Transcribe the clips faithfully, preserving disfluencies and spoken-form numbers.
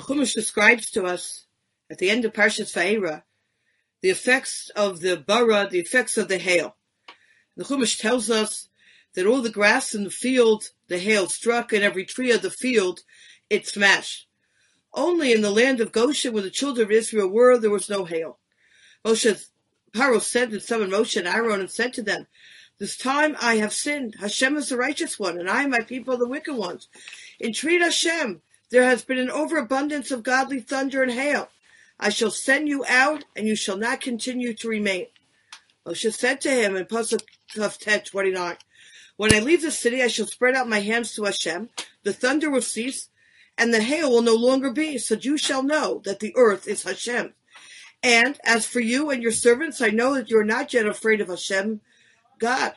Chumash describes to us at the end of Parshas Vayera the effects of the bara, the effects of the hail. The Chumash tells us that all the grass in the field, the hail struck, and every tree of the field, it smashed. Only in the land of Goshen, where the children of Israel were, there was no hail. Moshe, Paro said and summoned Moshe and Aaron and said to them, "This time I have sinned. Hashem is the righteous one, and I and my people are the wicked ones. Entreat Hashem. There has been an overabundance of godly thunder and hail. I shall send you out, and you shall not continue to remain." Moshe said to him in Pasuk Tet twenty-nine, "When I leave the city, I shall spread out my hands to Hashem. The thunder will cease, and the hail will no longer be, so you shall know that the earth is Hashem. And as for you and your servants, I know that you are not yet afraid of Hashem, God."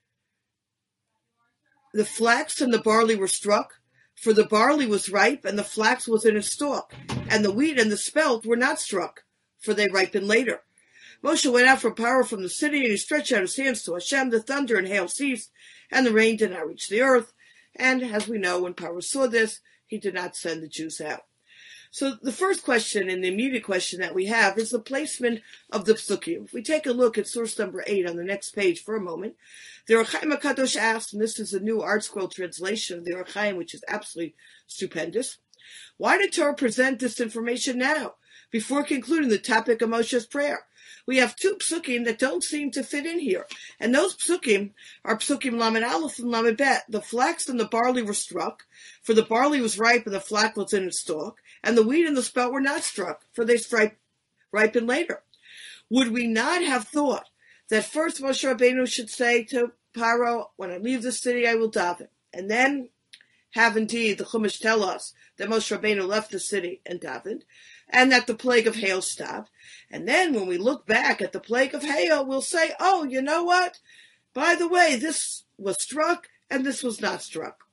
The flax and the barley were struck, for the barley was ripe, and the flax was in its stalk, and the wheat and the spelt were not struck, for they ripened later. Moshe went out from Paro from the city, and he stretched out his hands to Hashem. The thunder and hail ceased, and the rain did not reach the earth. And as we know, when Paro saw this, he did not send the Jews out. So the first question and the immediate question that we have is the placement of the psukim. If we take a look at source number eight on the next page for a moment, the Or Chaim HaKadosh asks, and this is a new Art Scroll translation of the Or Chaim, which is absolutely stupendous, why did Torah present this information now, before concluding the topic of Moshe's prayer? We have two psukim that don't seem to fit in here, and those psukim are psukim Lamed Aleph and Lamed Bet. The flax and the barley were struck, for the barley was ripe and the flax was in its stalk, and the wheat and the spelt were not struck, for they ripened later. Would we not have thought that first Moshe Rabbeinu should say to Paro, "When I leave the city, I will daven," and then have indeed the Chumash tell us that Moshe Rabbeinu left the city and davened, and that the plague of hail stopped. And then when we look back at the plague of hail, we'll say, oh, you know what? By the way, this was struck and this was not struck.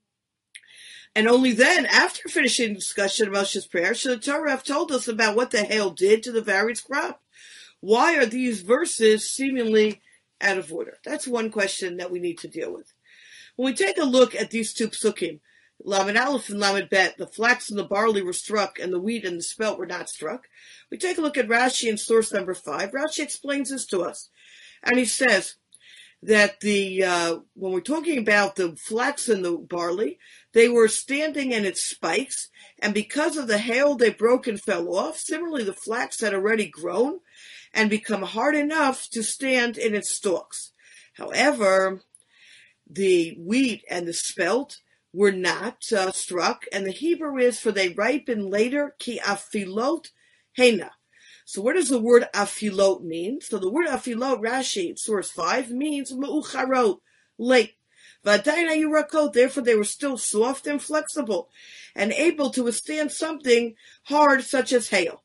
And only then, after finishing the discussion of Moshe's prayer, should the Torah have told us about what the hail did to the various crops. Why are these verses seemingly out of order? That's one question that we need to deal with. When we take a look at these two psukim, Lamed Aleph and Lamed Bet, the flax and the barley were struck, and the wheat and the spelt were not struck. We take a look at Rashi in source number five. Rashi explains this to us, and he says that the uh, when we're talking about the flax and the barley, they were standing in its spikes, and because of the hail, they broke and fell off. Similarly, the flax had already grown and become hard enough to stand in its stalks. However, the wheat and the spelt were not uh, struck, and the Hebrew is, for they ripen later, ki afilot hena. So what does the word afilot mean? So the word afilot, Rashi, source five, means me'ucharot, late. V'adayin hayurakot, therefore they were still soft and flexible, and able to withstand something hard such as hail.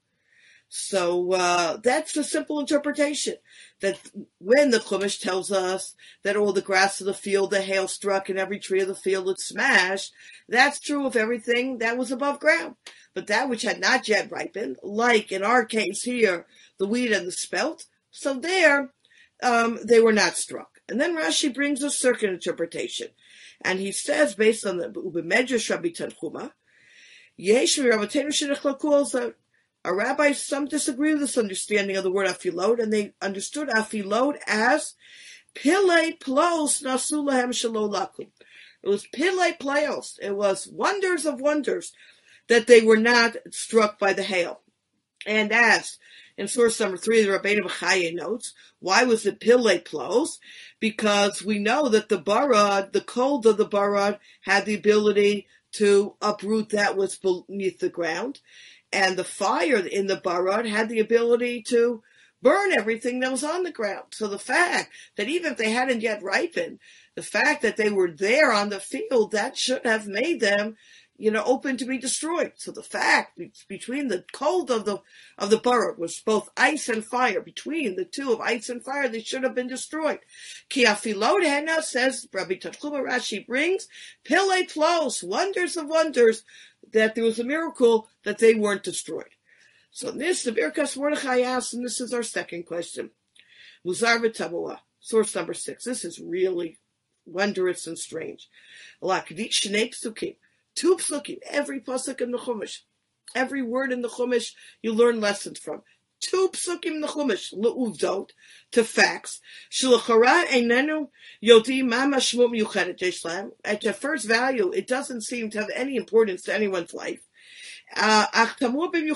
So uh, that's the simple interpretation, that when the Chumash tells us that all the grass of the field, the hail struck, and every tree of the field was smashed, that's true of everything that was above ground. But that which had not yet ripened, like in our case here, the wheat and the spelt, so there um, they were not struck. And then Rashi brings a second interpretation, and he says, based on the Ubemedrash Rabbi Tanchuma, Yesh Rabbeinu Shenechlaku. Our rabbis, some disagree with this understanding of the word afilot, and they understood afilot as pilei plos nasu lahem shelo lakum. It was pilei playos. It was wonders of wonders that they were not struck by the hail. And as in source number three, the Rabbeinu B'chaya notes, why was it pilei plos? Because we know that the barad, the cold of the barad, had the ability to uproot that was beneath the ground. And the fire in the barad had the ability to burn everything that was on the ground. So the fact that even if they hadn't yet ripened, the fact that they were there on the field, that should have made them, you know, open to be destroyed. So the fact between the cold of the of the barad was both ice and fire. Between the two of ice and fire, they should have been destroyed. Ki afilot hena, says Rabbi Tanchuma, Rashi brings, pilei plos, wonders of wonders, that there was a miracle that they weren't destroyed. So this, the Birkas Mordechai asks, and this is our second question. Muzar v'Tabua, source number six. This is really wondrous and strange. Lakvit shnei psukim, two psukim, every pasuk in the Chumash. Every word in the Chumash you learn lessons from. Two psukim in the Chumash, le'uvdot, to facts. Sh'lechara einenu yodi ma mashmut miyuchedet yesh lahem. At their first value, it doesn't seem to have any importance to anyone's life. Uh, You're going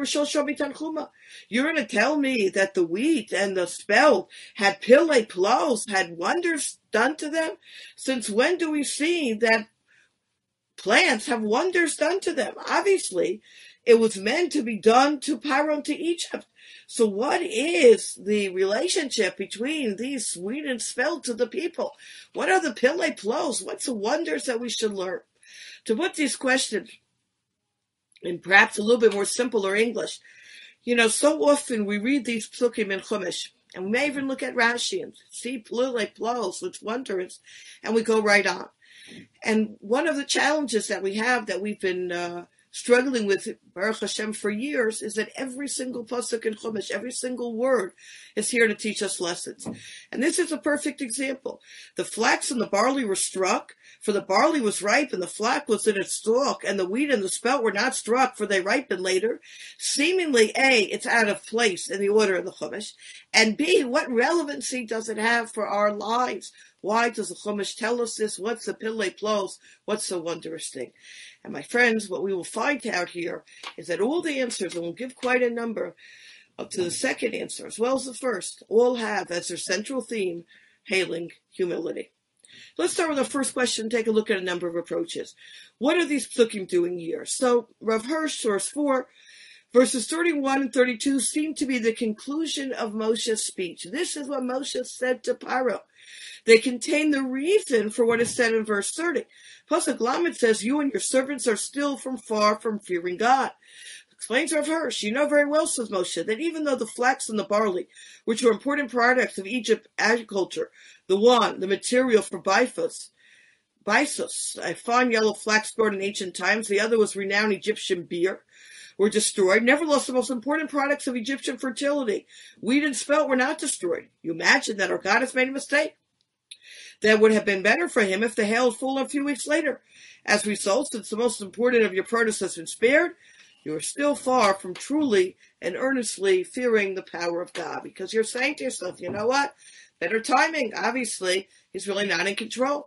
to tell me that the wheat and the spelt had pillei plos, had wonders done to them? Since when do we see that plants have wonders done to them? Obviously, it was meant to be done to Paro and to Egypt. So what is the relationship between these wheat and spelt to the people? What are the pillei plos? What's the wonders that we should learn? To put these questions in perhaps a little bit more simpler English, you know, so often we read these psukim in Chumash, and we may even look at Rashi and see pillei plos, which wonders, and we go right on. And one of the challenges that we have, that we've been uh, struggling with, Baruch Hashem, for years, is that every single pasuk in Chumash, every single word, is here to teach us lessons. And this is a perfect example. The flax and the barley were struck, for the barley was ripe, and the flax was in its stalk, and the wheat and the spelt were not struck, for they ripened later. Seemingly, A, it's out of place in the order of the Chumash, and B, what relevancy does it have for our lives? Why does the Chumash tell us this? What's the pillei plos? What's the wondrous thing? And my friends, what we will find out here is that all the answers, and we'll give quite a number up to the second answer, as well as the first, all have as their central theme, hailing humility. Let's start with the first question and take a look at a number of approaches. What are these psukim doing here? So, Rav Hirsch, source four, verses thirty-one and thirty-two seem to be the conclusion of Moshe's speech. This is what Moshe said to Paro. They contain the reason for what is said in verse thirty. Pasuk Lamed says, you and your servants are still from far from fearing God. Explains Rav Hirsch, you know very well, says Moshe, that even though the flax and the barley, which were important products of Egypt agriculture, the one, the material for bifus, bisus, a fine yellow flax stored in ancient times, the other was renowned Egyptian beer, were destroyed. Nevertheless, the most important products of Egyptian fertility, wheat and spelt, were not destroyed. You imagine that our God has made a mistake. That would have been better for him if the hail had fallen a few weeks later. As a result, since the most important of your produce has been spared, you are still far from truly and earnestly fearing the power of God, because you're saying to yourself, you know what? Better timing. Obviously, he's really not in control.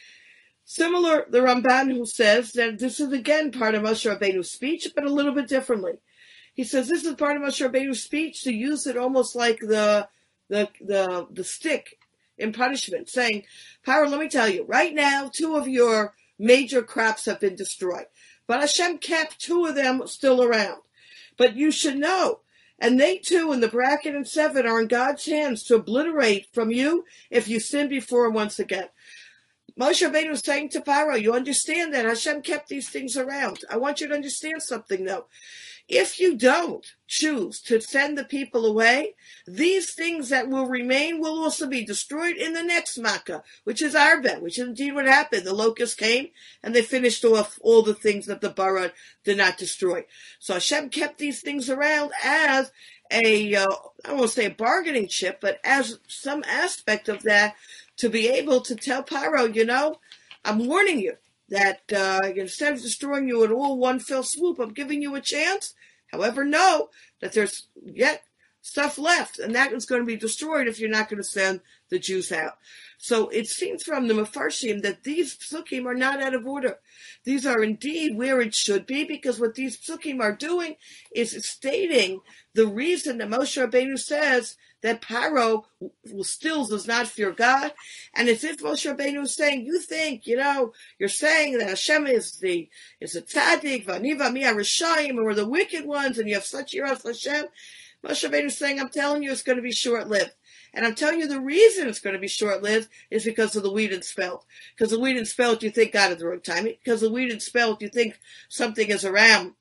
Similar, the Ramban, who says that this is again part of Moshe Rabbeinu's speech, but a little bit differently. He says this is part of Moshe Rabbeinu's speech to use it almost like the the the the stick in punishment, saying, Paro, let me tell you, right now, two of your major crops have been destroyed. But Hashem kept two of them still around. But you should know, and they too, in the bracket and seven, are in God's hands to obliterate from you if you sin before him once again. Moshe Rabbeinu was saying to Paro, you understand that Hashem kept these things around. I want you to understand something, though. If you don't choose to send the people away, these things that will remain will also be destroyed in the next Makkah, which is Arba, which is indeed what happened. The locusts came and they finished off all the things that the Bara did not destroy. So Hashem kept these things around as a, uh, I don't want to say a bargaining chip, but as some aspect of that to be able to tell Paro, you know, I'm warning you that uh, instead of destroying you in all one fell swoop, I'm giving you a chance. However, know that there's yet stuff left, and that is going to be destroyed if you're not going to send the Jews out. So it seems from the Mefarshim that these psukim are not out of order. These are indeed where it should be, because what these psukim are doing is stating the reason that Moshe Rabbeinu says that Paro still does not fear God. And it's if Moshe Rabbeinu is saying, you think, you know, you're saying that Hashem is the is a tzaddik, v'ani v'ami ha-rishayim, and we're the wicked ones, and you have such yiras Hashem. Moshe Rabbeinu is saying, I'm telling you it's going to be short-lived. And I'm telling you the reason it's going to be short-lived is because of the wheat and spelt. Because the wheat and spelt, you think God at the wrong time. Because the wheat and spelt, you think something is around.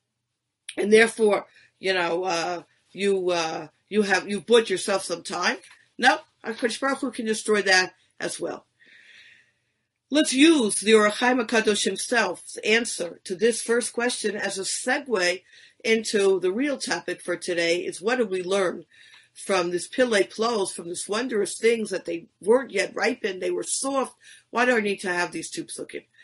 And therefore, you know, uh, you, uh, you have, you've bought yourself some time. No, HaKadosh Baruch Hu can destroy that as well. Let's use the Or HaChaim HaKadosh himself's answer to this first question as a segue into the real topic for today. Is what did we learn from this pillei plos, from this wondrous things that they weren't yet ripened, they were soft. Why do I need to have these two psukim?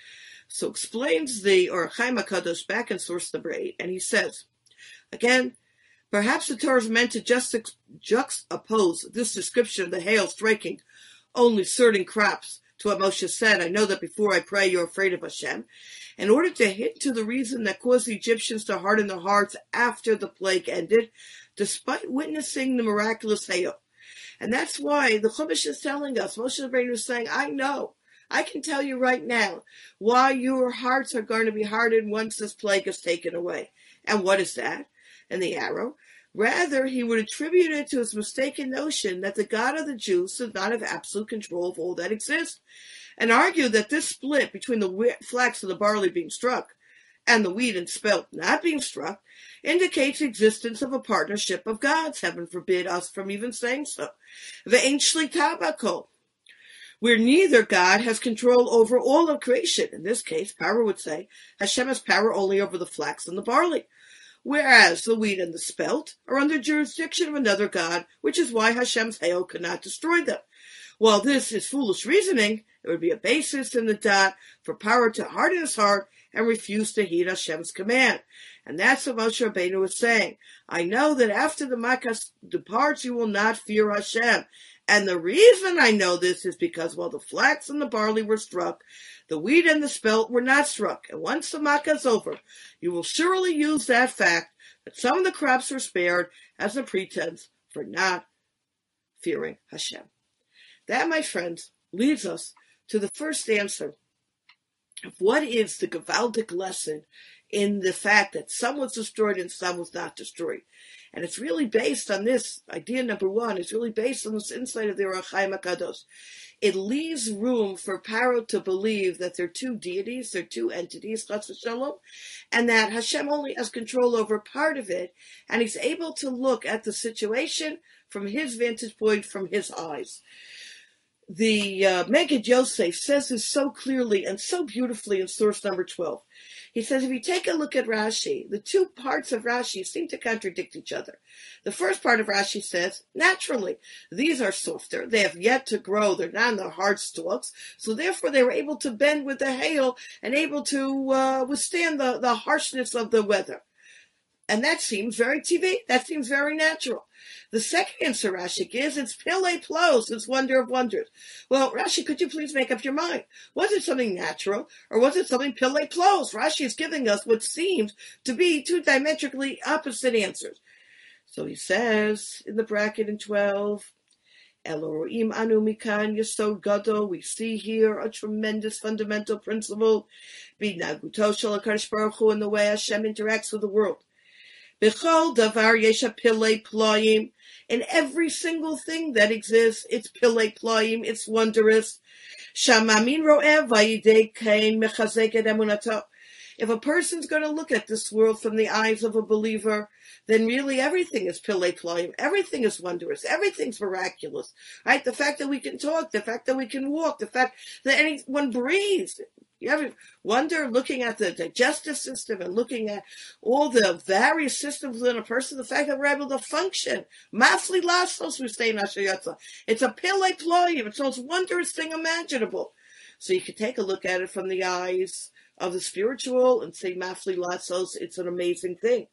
So explains the Or Chaim HaKadosh back in source number eight, and he says, again, perhaps the Torah is meant to just juxtapose this description of the hail striking only certain crops to what Moshe said, I know that before I pray you're afraid of Hashem, in order to hint to the reason that caused the Egyptians to harden their hearts after the plague ended, despite witnessing the miraculous hail. And that's why the Chumash is telling us, Moshe Rabbeinu is saying, I know, I can tell you right now why your hearts are going to be hardened once this plague is taken away. And what is that? And the arrow. Rather, he would attribute it to his mistaken notion that the God of the Jews does not have absolute control of all that exists, and argue that this split between the flax and the barley being struck and the wheat and spelt not being struck indicates the existence of a partnership of gods. Heaven forbid us from even saying so. Ve'ein shlita b'kol, where neither God has control over all of creation. In this case, Paro would say Hashem has power only over the flax and the barley, whereas the wheat and the spelt are under jurisdiction of another God, which is why Hashem's hail could not destroy them. While this is foolish reasoning, it would be a basis in the dot for Paro to harden his heart and refuse to heed Hashem's command. And that's what Moshe Rabbeinu was saying. I know that after the Makas departs, you will not fear Hashem. And the reason I know this is because while the flax and the barley were struck, the wheat and the spelt were not struck. And once the Makkah is over, you will surely use that fact that some of the crops were spared as a pretense for not fearing Hashem. That, my friends, leads us to the first answer of what is the Gavaldic lesson in the fact that some was destroyed and some was not destroyed. And it's really based on this, idea number one, it's really based on this insight of the Or Chaim HaKadosh. It leaves room for Paro to believe that they're two deities, they're two entities, Chas v'Shalom, and that Hashem only has control over part of it, and he's able to look at the situation from his vantage point, from his eyes. The uh, Megid Yosef says this so clearly and so beautifully in source number twelve. He says, if you take a look at Rashi, the two parts of Rashi seem to contradict each other. The first part of Rashi says, naturally, these are softer. They have yet to grow. They're not in the hard stalks. So therefore, they were able to bend with the hail and able to uh, withstand the, the harshness of the weather. And that seems very T V. That seems very natural. The second answer Rashi gives, it's Pele Plos, it's wonder of wonders. Well, Rashi, could you please make up your mind? Was it something natural, or was it something Pele Plos? Rashi is giving us what seems to be two diametrically opposite answers. So he says, in the bracket in twelve, Elohim anu mikan yesod gadol, we see here a tremendous fundamental principle, b'naguto shel HaKadosh Baruch Hu, in the way Hashem interacts with the world. B'chol davar yesha pilei ployim. In every single thing that exists, it's pilei ployim, it's wondrous. Shamamin ro'eh vayidei kain mechazek et emunato. If a person's going to look at this world from the eyes of a believer, then really everything is pilei ployim, everything is wondrous, everything's miraculous, right? The fact that we can talk, the fact that we can walk, the fact that anyone breathes. You ever wonder, looking at the digestive system and looking at all the various systems within a person, the fact that we're able to function. Mafli lasos, we say in Asher Yatza. It's a pilei ployim. It's the most wondrous thing imaginable. So you could take a look at it from the eyes of the spiritual and say, Mafli lasos, it's an amazing thing.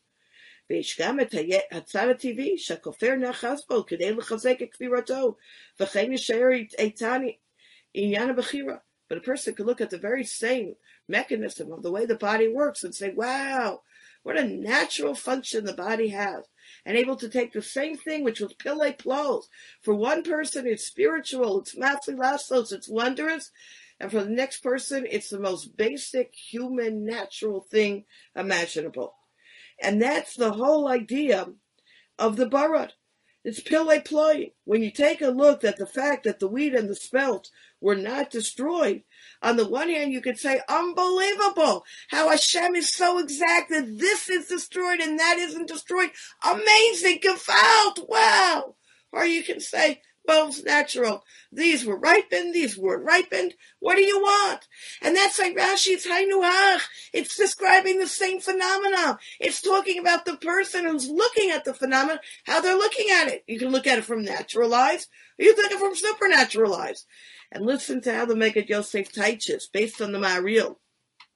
But a person could look at the very same mechanism of the way the body works and say, wow, what a natural function the body has. And able to take the same thing, which was pilei plos. For one person, it's spiritual, it's mafli lasos, it's wondrous. And for the next person, it's the most basic human natural thing imaginable. And that's the whole idea of the barad. It's pilei ployim. When you take a look at the fact that the wheat and the spelt were not destroyed, on the one hand you could say, unbelievable, how Hashem is so exact that this is destroyed and that isn't destroyed. Amazing, gewalt, wow. Or you can say, well, it's natural. These were ripened, these weren't ripened. What do you want? And that's like Rashi's Hainuach. It's describing the same phenomena. It's talking about the person who's looking at the phenomena, how they're looking at it. You can look at it from natural eyes, or you can look at it from supernatural eyes. And listen to how the Megid Yosef teaches, based on the Maharil.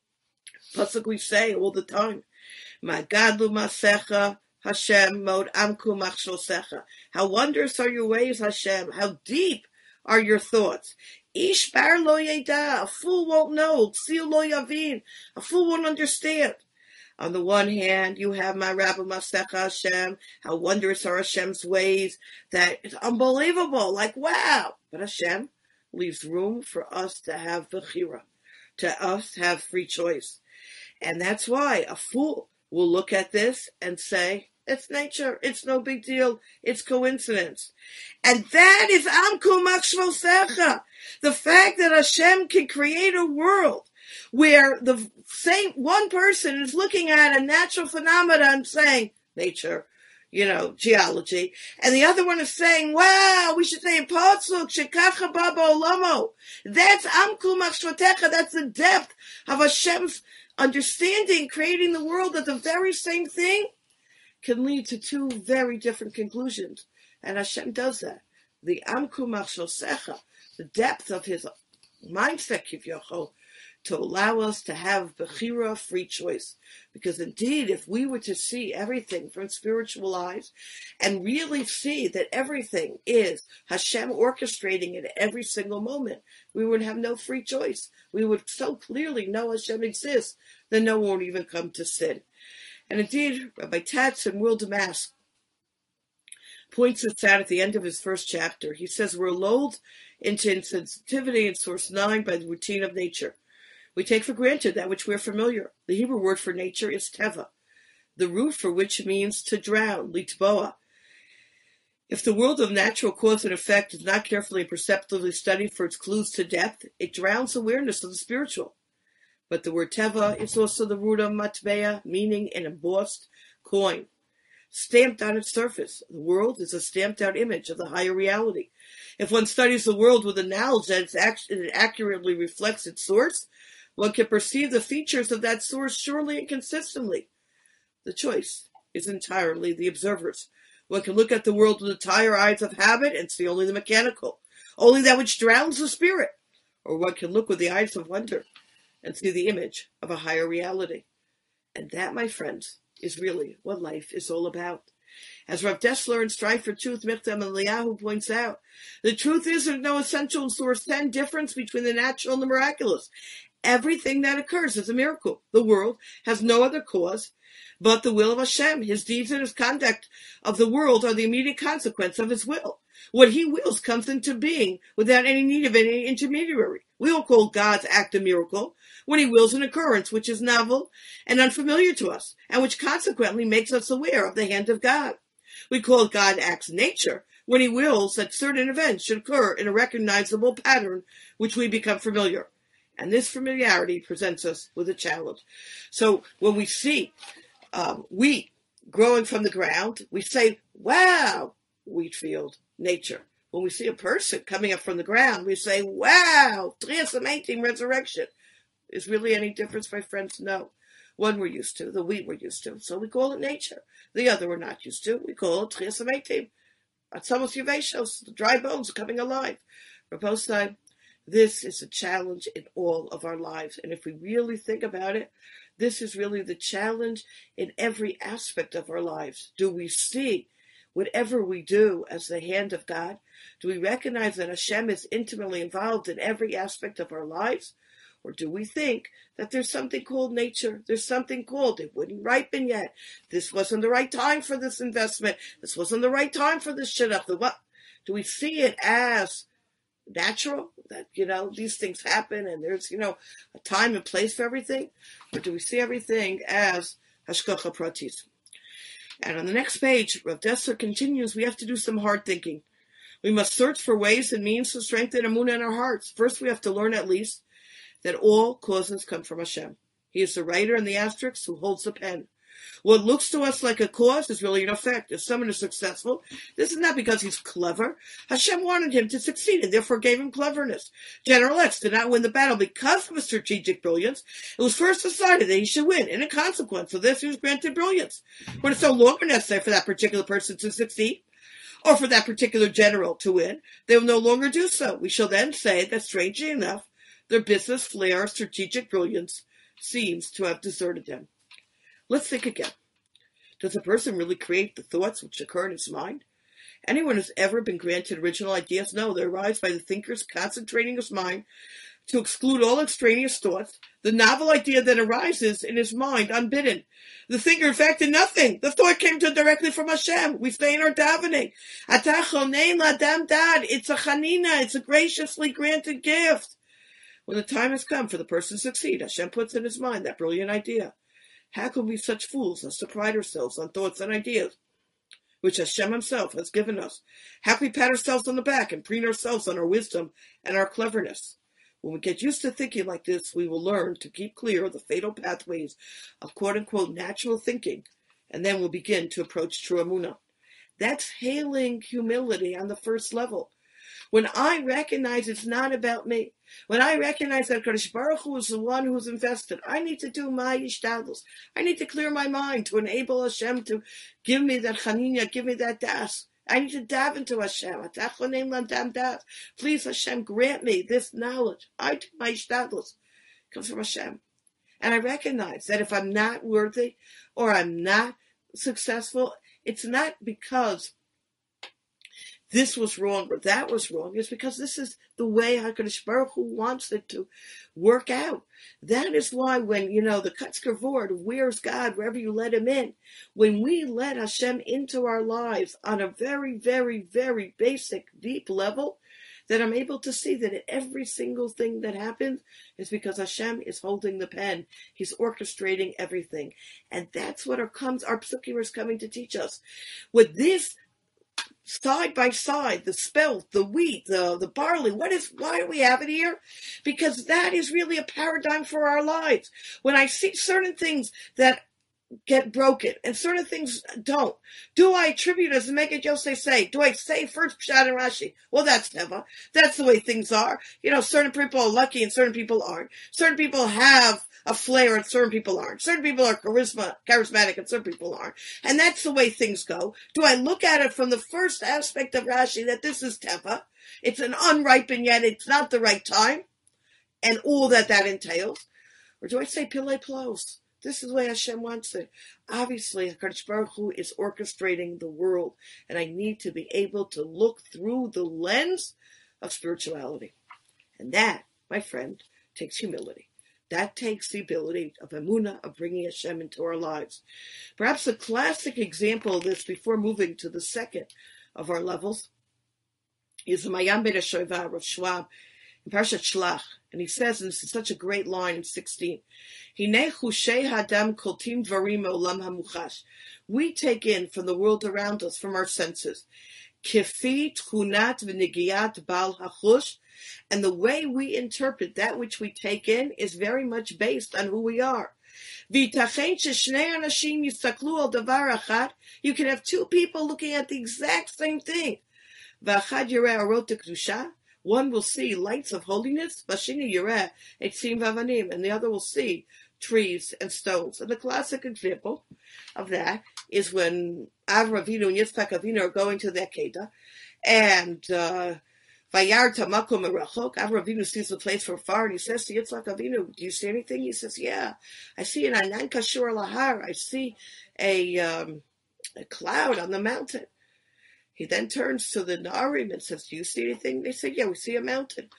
Pasuk we say all the time. Magadlu masecha Hashem mod amku machshosecha. How wondrous are your ways, Hashem. How deep are your thoughts. Ish bar lo yeda. A fool won't know. Tzil lo yavin. A fool won't understand. On the one hand, you have my Rabbi Masecha Hashem. How wondrous are Hashem's ways. That it's unbelievable. Like, wow. But Hashem leaves room for us to have bechira, to us have free choice. And that's why a fool will look at this and say, it's nature, it's no big deal, it's coincidence. And that is Amku Machshvosecha. The fact that Hashem can create a world where the same one person is looking at a natural phenomenon and saying, nature, you know, geology, and the other one is saying, wow, we should say in Pasuk, Shekacha Baba Olamo. That's Amku Machshvotecha, that's the depth of Hashem's understanding, creating the world, that the very same thing can lead to two very different conclusions. And Hashem does that. The Amku Machshosecha, the depth of his mindset, Kivyochol, to allow us to have Bechira, free choice. Because indeed, if we were to see everything from spiritual eyes and really see that everything is Hashem orchestrating it every single moment, we would have no free choice. We would so clearly know Hashem exists that no one would even come to sin. And indeed, Rabbi Tatz in World Damask points this out at the end of his first chapter. He says, we're lulled into insensitivity in source nine by the routine of nature. We take for granted that which we're familiar. The Hebrew word for nature is teva, the root for which means to drown, litboa. If the world of natural cause and effect is not carefully and perceptively studied for its clues to depth, it drowns awareness of the spiritual. But the word teva is also the root of matbeya, meaning an embossed coin, stamped on its surface. The world is a stamped out image of the higher reality. If one studies the world with the knowledge that it's act- it accurately reflects its source, one can perceive the features of that source surely and consistently. The choice is entirely the observer's. One can look at the world with the tired eyes of habit and see only the mechanical, only that which drowns the spirit. Or one can look with the eyes of wonder and see the image of a higher reality. And that, my friends, is really what life is all about. As Rav Dessler in Strive for Truth, Michtam Eliyahu points out, the truth is there's no essential in source ten difference between the natural and the miraculous. Everything that occurs is a miracle. The world has no other cause but the will of Hashem. His deeds and his conduct of the world are the immediate consequence of his will. What he wills comes into being without any need of any intermediary. We will call God's act a miracle when he wills an occurrence which is novel and unfamiliar to us, and which consequently makes us aware of the hand of God. We call God acts nature when he wills that certain events should occur in a recognizable pattern which we become familiar. And this familiarity presents us with a challenge. So when we see um, wheat growing from the ground, we say, wow, wheat field, nature. When we see a person coming up from the ground, we say, wow, transformating resurrection. Is really any difference, my friends? No. One we're used to, the wheat we're used to, so we call it nature. The other we're not used to, we call it transformating. Atzamos Yeveshos, the dry bones are coming alive. Rabbosai, this is a challenge in all of our lives. And if we really think about it, this is really the challenge in every aspect of our lives. Do we see whatever we do as the hand of God? Do we recognize that Hashem is intimately involved in every aspect of our lives? Or do we think that there's something called nature? There's something called, it wouldn't ripen yet. This wasn't the right time for this investment. This wasn't the right time for this shidduch. The what? Do we see it as natural, that, you know, these things happen and there's, you know, a time and place for everything? Or do we see everything as hashgacha pratis? And on the next page, Rav Dessler continues, we have to do some hard thinking. We must search for ways and means to strengthen Emunah in our hearts. First, we have to learn at least that all causes come from Hashem. He is the writer in the asterisk who holds the pen. What looks to us like a cause is really an effect. If someone is successful, this is not because he's clever. Hashem wanted him to succeed and therefore gave him cleverness. General X did not win the battle because of his strategic brilliance. It was first decided that he should win, and in consequence of this, he was granted brilliance. When it's no longer necessary for that particular person to succeed, or for that particular general to win, they will no longer do so. We shall then say that, strangely enough, their business flair, strategic brilliance, seems to have deserted them. Let's think again. Does a person really create the thoughts which occur in his mind? Anyone who's ever been granted original ideas? No, they arise by the thinker's concentrating his mind to exclude all extraneous thoughts. The novel idea that arises in his mind unbidden. The thinker, in fact, did nothing. The thought came to directly from Hashem. We say in our davening, it's a chanina, it's a graciously granted gift. When the time has come for the person to succeed, Hashem puts in his mind that brilliant idea. How can we be such fools as to pride ourselves on thoughts and ideas which Hashem himself has given us? How can we pat ourselves on the back and preen ourselves on our wisdom and our cleverness? When we get used to thinking like this, we will learn to keep clear of the fatal pathways of quote-unquote natural thinking, and then we'll begin to approach true emunah. That's hailing humility on the first level. When I recognize it's not about me, when I recognize that Kadosh Baruch Hu is the one who's invested, I need to do my ishtadlus. I need to clear my mind to enable Hashem to give me that chanina, give me that das. I need to daven to Hashem. Please, Hashem, grant me this knowledge. I do my ishtadlus. It comes from Hashem. And I recognize that if I'm not worthy or I'm not successful, it's not because this was wrong or that was wrong. It's because this is the way HaKadosh Baruch Hu wants it to work out. That is why when, you know, the Kutzker Vord, where's God, wherever you let him in, when we let Hashem into our lives on a very, very, very basic, deep level, that I'm able to see that every single thing that happens is because Hashem is holding the pen. He's orchestrating everything. And that's what our comes, our psukim is coming to teach us. With this side by side, the spelt, the wheat, the, the barley. What is, why do we have it here? Because that is really a paradigm for our lives. When I see certain things that get broken and certain things don't, do I attribute, as Megad Yosef say, do I say first Pshat and Rashi? Well, that's Teva. That's the way things are. You know, certain people are lucky and certain people aren't. Certain people have a flair and certain people aren't. Certain people are charisma, charismatic and certain people aren't. And that's the way things go. Do I look at it from the first aspect of Rashi that this is Teva? It's an unripened yet it's not the right time and all that that entails? Or do I say Pillei Plos? This is the way Hashem wants it. Obviously, HaKadosh Baruch Hu is orchestrating the world, and I need to be able to look through the lens of spirituality. And that, my friend, takes humility. That takes the ability of emunah, of bringing Hashem into our lives. Perhaps a classic example of this, before moving to the second of our levels, is the Mayam Beit HaShoeva of Schwab in Parashat Shlach. And he says, and this is such a great line in sixteen, Hinei chushei hadam koltim dvarim me'olam hamuchash. We take in from the world around us, from our senses, kifi tchunat v'negiat bal hachush, and the way we interpret that which we take in is very much based on who we are. V'yitachen sheshnei anashim yistaklu al davar achad. You can have two people looking at the exact same thing. V'achad yireh arot kedusha. One will see lights of holiness, Vashini Yireh, Etzim Vavanim, and the other will see trees and stones. And the classic example of that is when Avraham Avinu and Yitzchak Avinu are going to the Akedah, and Vayar Tamakum Merachok, Avraham Avinu sees the place from far, and he says to Yitzchak Avinu, do you see anything? He says, yeah, I see an Anan Kashur Lahar, I see a, um, a cloud on the mountain. He then turns to the Narim and says, do you see anything? They say, yeah, we see a mountain.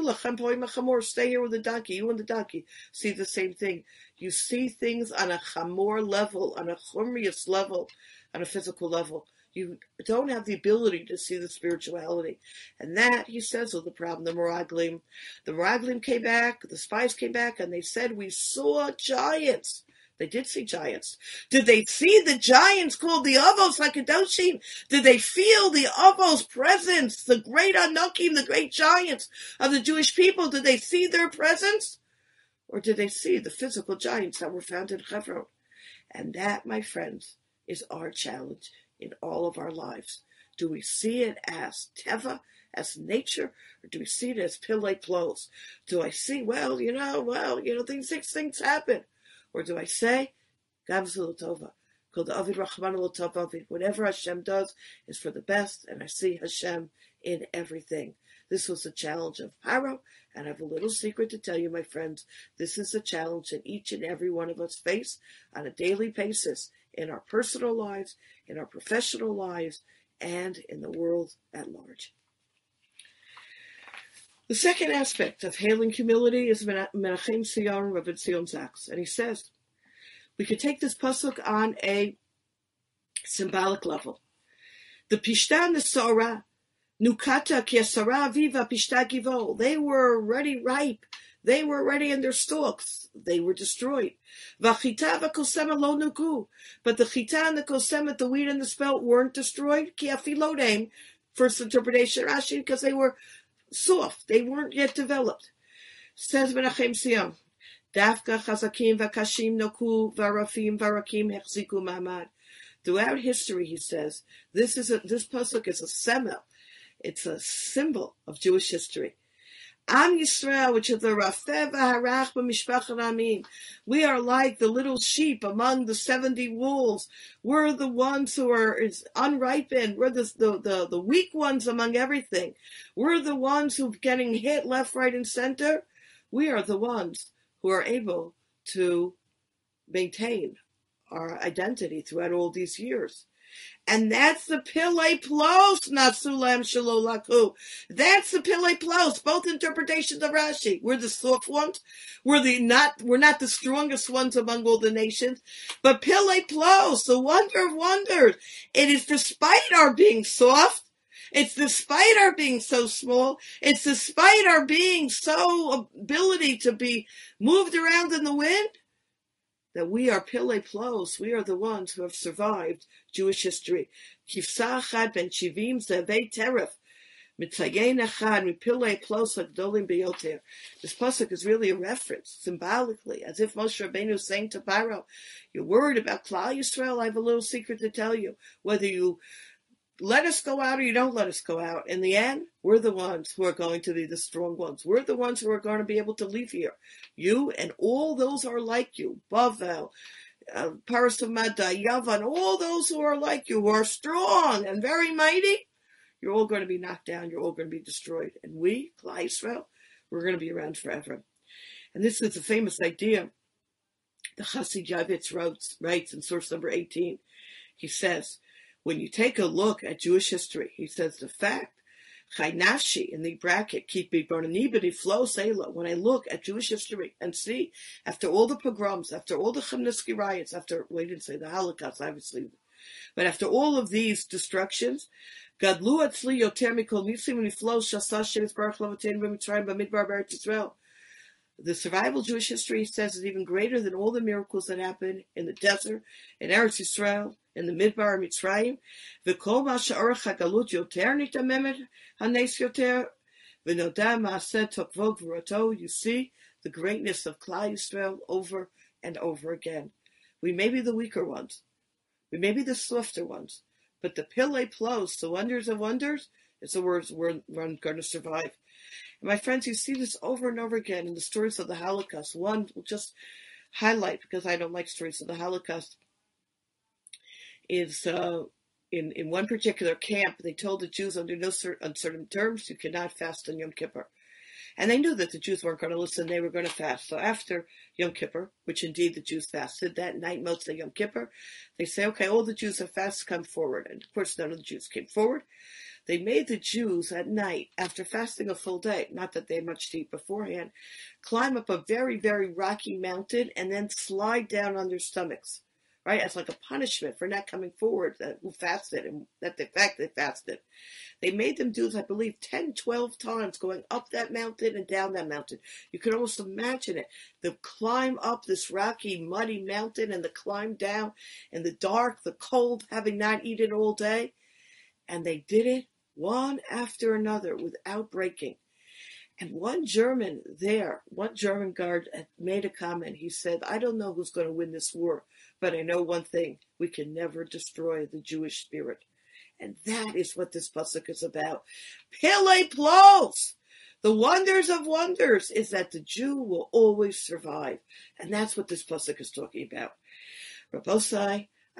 Shula, stay here with the donkey. You and the donkey see the same thing. You see things on a chamor level, on a chumrius level, on a physical level. You don't have the ability to see the spirituality. And that, he says, was the problem. The Meraglim. The Meraglim came back, the spies came back, and they said, we saw giants. They did see giants. Did they see the giants called the Avos HaKadoshim? Did they feel the Avos' presence, the great Anokim, the great giants of the Jewish people? Did they see their presence? Or did they see the physical giants that were found in Hebron? And that, my friends, is our challenge in all of our lives. Do we see it as Teva, as nature, or do we see it as Pillei Plos? Do I see, well, you know, well, you know, these six things happen? Or do I say, Gavzu L'Tova, Kol Da'avid Rachman L'Tov Avid, whatever Hashem does is for the best, and I see Hashem in everything. This was the challenge of Paro, and I have a little secret to tell you, my friends. This is a challenge that each and every one of us face on a daily basis in our personal lives, in our professional lives, and in the world at large. The second aspect of hailing humility is Menachem Sion Rabbi Tzion Zaks, and he says, we could take this pasuk on a symbolic level. The Pishta Nesora, Nukata Kiasara Viva Pishta Givo, they were already ripe. They were already in their stalks. They were destroyed. Vachita v'kosema lo nuku, but the chita and the kosema, the wheat and the spelt, weren't destroyed. Ki afilodem, first interpretation Rashi, because they were soft. They weren't yet developed. Says Menachem Sion, Dafka chazakim v'kashim noku v'arafim v'arakim hechziku mamad. Throughout history, he says, this is a, this pasuk is a semel. It's a symbol of Jewish history. Am Yisrael, which is the Rafeh v'harach b'mishpachat Amin. We are like the little sheep among the seventy wolves. We're the ones who are unripened. We're the, the, the, the weak ones among everything. We're the ones who are getting hit left, right, and center. We are the ones who are able to maintain our identity throughout all these years. And that's the Pillei Plos, not Sulam Shalolaku. That's the Pillei Plos, both interpretations of Rashi. We're the soft ones. We're the not, we're not the strongest ones among all the nations. But Pillei Plos, the wonder of wonders. It is despite our being soft. It's despite our being so small. It's despite our being so ability to be moved around in the wind, that we are Pillei Plos. We are the ones who have survived Jewish history. Kifsa Achad ben Shivim Zevei Teref. Mitzayin Achad Mipillei Plos Hagdolim Beyoter. This pasuk is really a reference, symbolically, as if Moshe Rabbeinu is saying to Paro, you're worried about Klal Yisrael? I have a little secret to tell you. Whether you let us go out or you don't let us go out, in the end, we're the ones who are going to be the strong ones. We're the ones who are going to be able to leave here. You and all those who are like you, Bavel, uh, Paras of Mada, Yavan, all those who are like you, who are strong and very mighty, you're all going to be knocked down. You're all going to be destroyed. And we, Klal Yisrael, we're going to be around forever. And this is a famous idea. The Chassid Yavitz writes, writes in source number eighteen. He says, when you take a look at Jewish history, he says the fact, Chaynafshi in the bracket, keep me Barnanibidi flow Selah. When I look at Jewish history and see, after all the pogroms, after all the Chemnitzky riots, after, well, he didn't say the Holocaust, obviously, but after all of these destructions, Gadlu Atzli Yoter Mikol Nisim when he flows Shasah Shemitz Baruch Lavatein B'Mitzrayim B'Midbar B'Eretz Yisrael. The survival Jewish history, he says, is even greater than all the miracles that happened in the desert, in Eretz Yisrael, in the Midbar Mitzrayim. V'kol ma'ashe'orach hagalut yoter nitamemet hanes yoter v'noda ma'aseh tokvo gvurato. You see the greatness of Klal Yisrael over and over again. We may be the weaker ones. We may be the softer ones. But the Pillei Plos, the wonders of wonders, is the words we're, we're going to survive. And my friends, you see this over and over again in the stories of the Holocaust. One will just highlight, because I don't like stories of the Holocaust, is uh, in, in one particular camp, they told the Jews under no certain, uncertain terms, you cannot fast on Yom Kippur. And they knew that the Jews weren't going to listen, they were going to fast. So after Yom Kippur, which indeed the Jews fasted that night, Motzei Yom Kippur, they say, okay, all the Jews have fasted, come forward. And of course, none of the Jews came forward. They made the Jews at night, after fasting a full day, not that they had much to eat beforehand, climb up a very, very rocky mountain and then slide down on their stomachs, right? As like a punishment for not coming forward, that who fasted, and that the fact they fasted. They made them do, I believe, ten, twelve times, going up that mountain and down that mountain. You can almost imagine it. The climb up this rocky, muddy mountain and the climb down in the dark, the cold, having not eaten all day. And they did it one after another without breaking. And one German there, one German guard had made a comment. He said, I don't know who's going to win this war, but I know one thing. We can never destroy the Jewish spirit. And that is what this pasuk is about. Pillei Plos! The wonders of wonders is that the Jew will always survive. And that's what this pasuk is talking about. Rabbosai,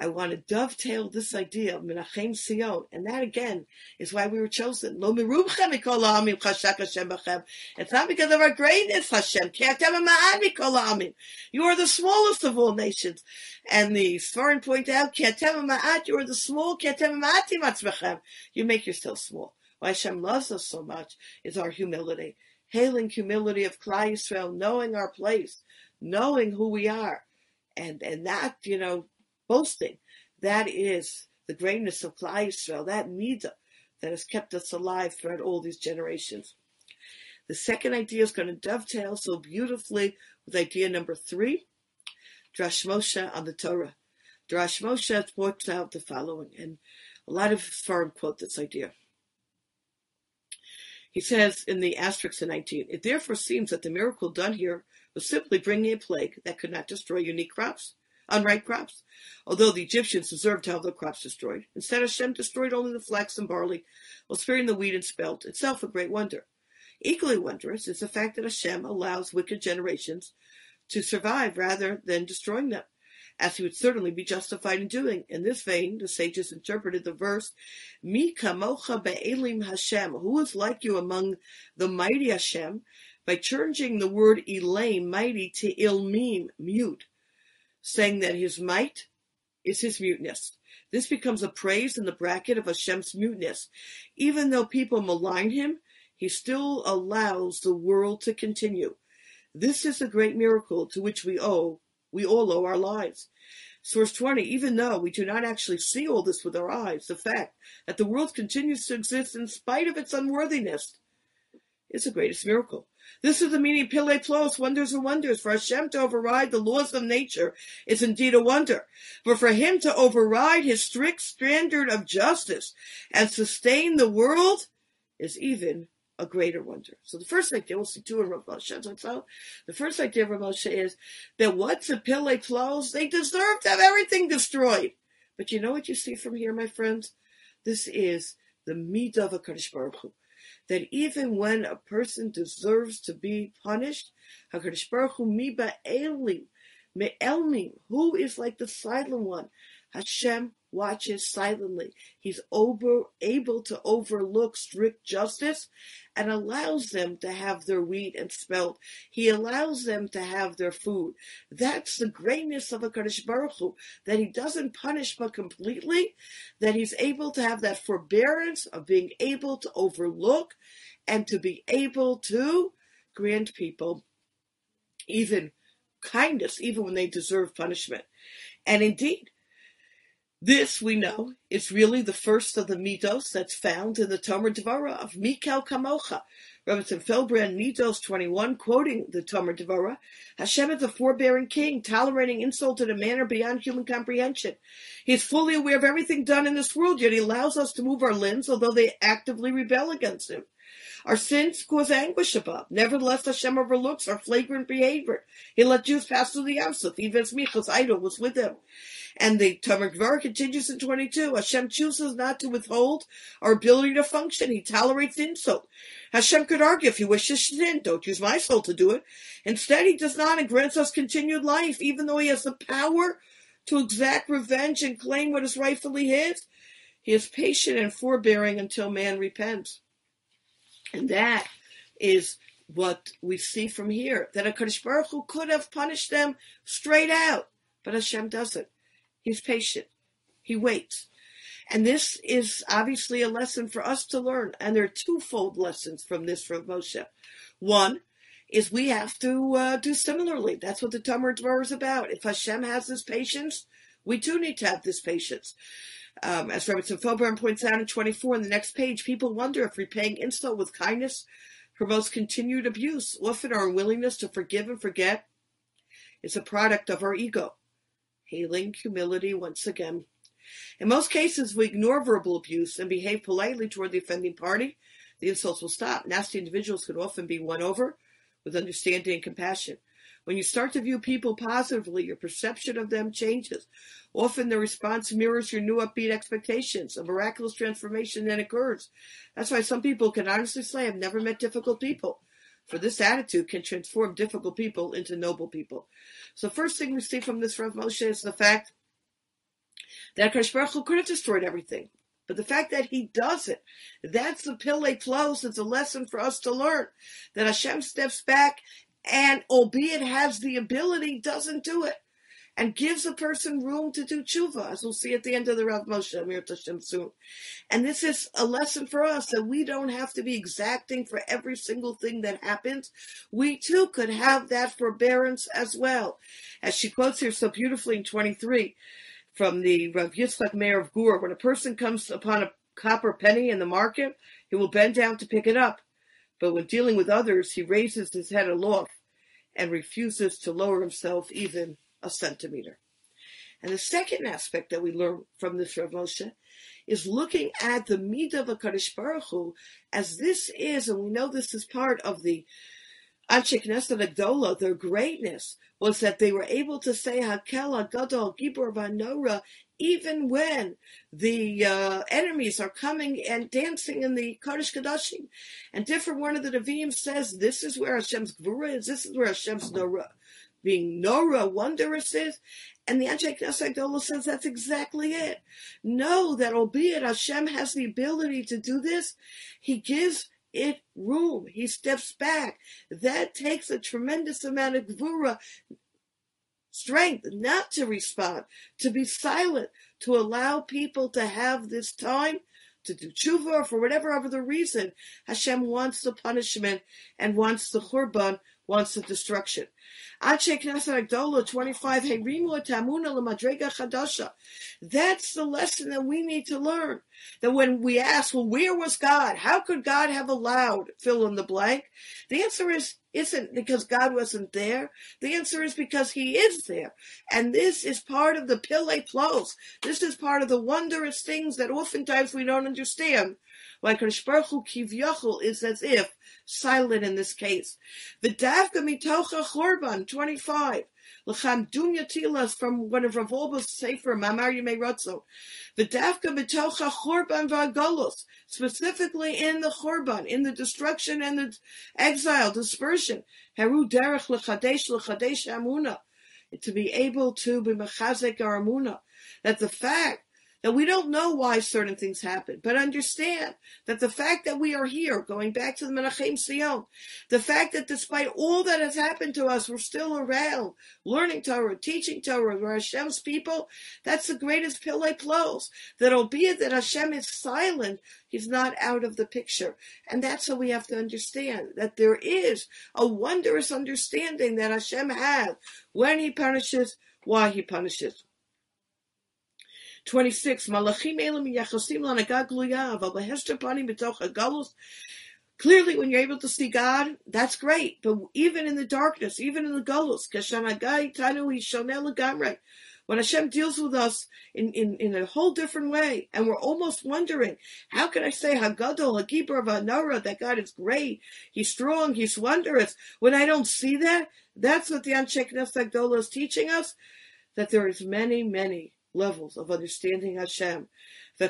I want to dovetail this idea of Menachem Sion, and that again is why we were chosen. Lo mirubchem mikol ha'amim chashak Hashem b'chem. It's not because of our greatness, Hashem. Ki atem ha'ma'at mikol ha'amim. You are the smallest of all nations. And the Sfarim point out, Ki atem ha'ma'at, you are the small, Ki atem ha'ma'atim atzmechem. You make yourself small. Why Hashem loves us so much is our humility. Hailing humility of Klal Yisrael, knowing our place, knowing who we are, and and not, you know, boasting. That is the greatness of Klal Yisrael, that midah that has kept us alive throughout all these generations. The second idea is going to dovetail so beautifully with idea number three, Drash Moshe on the Torah. Drash Moshe points out the following, and a lot of Sfarim quote this idea. He says in the asterisk in nineteen, it therefore seems that the miracle done here was simply bringing a plague that could not destroy unique crops, unripe crops, although the Egyptians deserved to have their crops destroyed. Instead, Hashem destroyed only the flax and barley, while sparing the wheat and spelt, itself a great wonder. Equally wondrous is the fact that Hashem allows wicked generations to survive rather than destroying them, as he would certainly be justified in doing. In this vein, the sages interpreted the verse, Mi kamocha be'elim Hashem, who is like you among the mighty Hashem, by changing the word Elam, mighty, to Ilmim, mute, saying that his might is his muteness. This becomes a praise in the bracket of Hashem's muteness. Even though people malign him, he still allows the world to continue. This is a great miracle to which we owe, we all owe our lives. Source twenty, even though we do not actually see all this with our eyes, the fact that the world continues to exist in spite of its unworthiness is the greatest miracle. This is the meaning of Pilei Plos, wonders and wonders. For Hashem to override the laws of nature is indeed a wonder. But for him to override his strict standard of justice and sustain the world is even a greater wonder. So the first idea, we'll see two in Rav Moshe. So the first idea of Rav Moshe is that what's a Pilei Plos? They deserve to have everything destroyed. But you know what you see from here, my friends? This is the midah of HaKadosh Baruch Hu. That even when a person deserves to be punished, HaKadosh Baruch Hu mi ba'elim, me'elmim, who is like the silent one? Hashem watches silently. He's over, able to overlook strict justice and allows them to have their wheat and spelt. He allows them to have their food. That's the greatness of HaKadosh Baruch Hu, that he doesn't punish but completely, that he's able to have that forbearance of being able to overlook and to be able to grant people even kindness, even when they deserve punishment. And indeed, this, we know, is really the first of the midos that's found in the Tomer Devorah of Mikel Kamocha. Rebbetzin Feldbrand, Midos twenty-one, quoting the Tomer Devorah, Hashem is a forbearing king, tolerating insult in a manner beyond human comprehension. He is fully aware of everything done in this world, yet he allows us to move our limbs, although they actively rebel against him. Our sins cause anguish above. Nevertheless, Hashem overlooks our flagrant behavior. He let Jews pass through the Yamsuf, even as Michael's idol was with him. And the Tomer Devorah continues in twenty-two. Hashem chooses not to withhold our ability to function. He tolerates insult. Hashem could argue, if you wish to sin, don't use my soul to do it. Instead, he does not and grants us continued life, even though he has the power to exact revenge and claim what is rightfully his. He is patient and forbearing until man repents. And that is what we see from here, that HaKadosh Baruch Hu could have punished them straight out, but Hashem doesn't. He's patient. He waits. And this is obviously a lesson for us to learn, and there are twofold lessons from this from Moshe. One is we have to uh, do similarly. That's what the Tomer Devorah is about. If Hashem has this patience, we too need to have this patience. Um, as Rebbetzin Feldbrand points out in twenty-four on the next page, people wonder if repaying insult with kindness promotes continued abuse. Often our willingness to forgive and forget is a product of our ego. Hailing humility once again. In most cases, we ignore verbal abuse and behave politely toward the offending party. The insults will stop. Nasty individuals can often be won over with understanding and compassion. When you start to view people positively, your perception of them changes. Often the response mirrors your new upbeat expectations. A miraculous transformation then occurs. That's why some people can honestly say, I've never met difficult people. For this attitude can transform difficult people into noble people. So first thing we see from this Rav Moshe is the fact That Akash Baruch Hu could have destroyed everything. But the fact that he does it, that's the Pillei Plos. It's a lesson for us to learn. That Hashem steps back and, albeit has the ability, doesn't do it. And gives a person room to do tshuva, as we'll see at the end of the Rav Moshe Amir Tashem soon. And this is a lesson for us that we don't have to be exacting for every single thing that happens. We too could have that forbearance as well. As she quotes here so beautifully in twenty-three from the Rav Yitzchak Meir of Gur, when a person comes upon a copper penny in the market, he will bend down to pick it up. But when dealing with others, he raises his head aloft and refuses to lower himself even a centimeter. And the second aspect that we learn from this Rav Moshe is looking at the midah of HaKadosh Baruch Hu, as this is, and we know this is part of the Anshe Knesset Agdola, their greatness was that they were able to say Hakel HaGadol Gibor Vanora even when the uh, enemies are coming and dancing in the Kodesh Kodashim. And different one of the Nevi'im says this is where Hashem's Gvura is, this is where Hashem's Nora being Nora, wondrous is, and the Anshe Knesset Agdola says that's exactly it. Know that albeit Hashem has the ability to do this, He gives it room. He steps back. That takes a tremendous amount of gvura, strength, not to respond, to be silent, to allow people to have this time to do tshuva, or for whatever other reason Hashem wants the punishment and wants the churban, wants the destruction. Anshe Knesset Agdola twenty-five, Herimu et Hamuna l'madrega chadasha. That's the lesson that we need to learn. That when we ask, well, where was God? How could God have allowed fill in the blank? The answer is, isn't because God wasn't there. The answer is because He is there. And this is part of the Pillei Plos. This is part of the wondrous things that oftentimes we don't understand. Like Kadosh Baruch Hu Kivyachol is as if silent in this case. The Davka Mitocha Chorban twenty-five. L'cham Dunya Tilas from one of Rav Wolbe's Sefer Mamar Yimei Rotzo. The Davka Mitocha Chorban V'Agolos, specifically in the Chorban, in the destruction and the exile, dispersion. Heru Derech L'Chadesh L'Chadesh Amuna, to be able to be Mechazek our Amuna, that the fact that we don't know why certain things happen, but understand that the fact that we are here, going back to the Menachem Sion, the fact that despite all that has happened to us, we're still around, learning Torah, teaching Torah, we're Hashem's people, that's the greatest Pillei Plos, that albeit that Hashem is silent, He's not out of the picture. And that's how we have to understand, that there is a wondrous understanding that Hashem has when He punishes, why He punishes. twenty-six. Malachim elam yachasim lanagag luyav al behester panim b'toch hagalus. Clearly, when you're able to see God, that's great. But even in the darkness, even in the galus, kashanagai tanu yishonel legamrei. When Hashem deals with us in, in, in a whole different way, and we're almost wondering, how can I say Hagadol, Hagibor Vanora, that God is great, He's strong, He's wondrous, when I don't see that? That's what the Anshe Knesset Agdola is teaching us, that there is many, many levels of understanding Hashem. When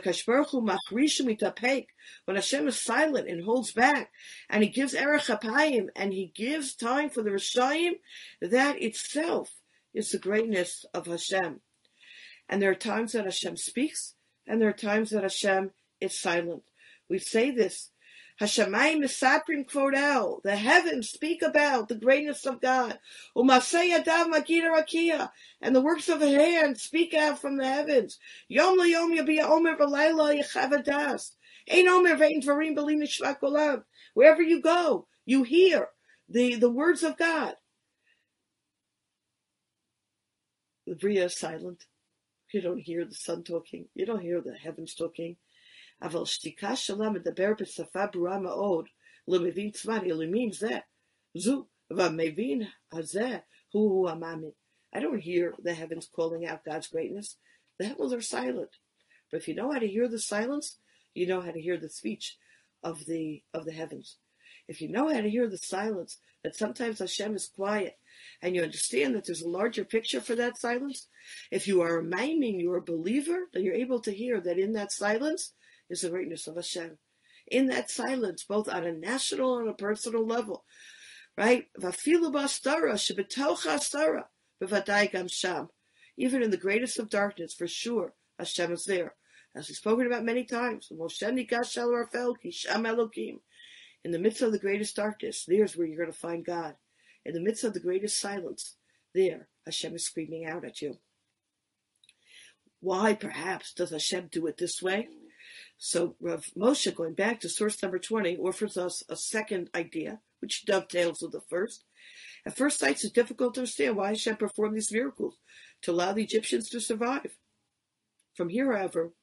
Hashem is silent and holds back, and He gives erech hapayim, and He gives time for the Rishayim, that itself is the greatness of Hashem. And there are times that Hashem speaks, and there are times that Hashem is silent. We say this, Hashemayim misaprim kvodel, the heavens speak about the greatness of God. Umasei adav magida rakia, and the works of His hand speak out from the heavens. Yom liyom yabia omer v'layla yechavadas. Ein omer ve'in dvarim b'li nishvak olam. Wherever you go, you hear the, the words of God. The Bria is silent. You don't hear the sun talking. You don't hear the heavens talking. אבל שתיקה שלה מדבר בשפה ברורה מאוד, למבין צמד, למבין זה, זו, והמבין הזה, הוא המאמין. I don't hear the heavens calling out God's greatness. The heavens are silent. But if you know how to hear the silence, you know how to hear the speech of the of the heavens. If you know how to hear the silence, that sometimes Hashem is quiet, and you understand that there's a larger picture for that silence, if you are a maiming, you're a believer, then you're able to hear that in that silence is the greatness of Hashem. In that silence, both on a national and a personal level, right? Even in the greatest of darkness, for sure, Hashem is there. As we've spoken about many times, Moshe Nigash El Rafel Ki Sham Elokim. In the midst of the greatest darkness, there's where you're going to find God. In the midst of the greatest silence, there, Hashem is screaming out at you. Why, perhaps, does Hashem do it this way? So Rav Moshe, going back to source number twenty, offers us a second idea, which dovetails with the first. At first sight, it's difficult to understand why Hashem performed these miracles to allow the Egyptians to survive. From here, however,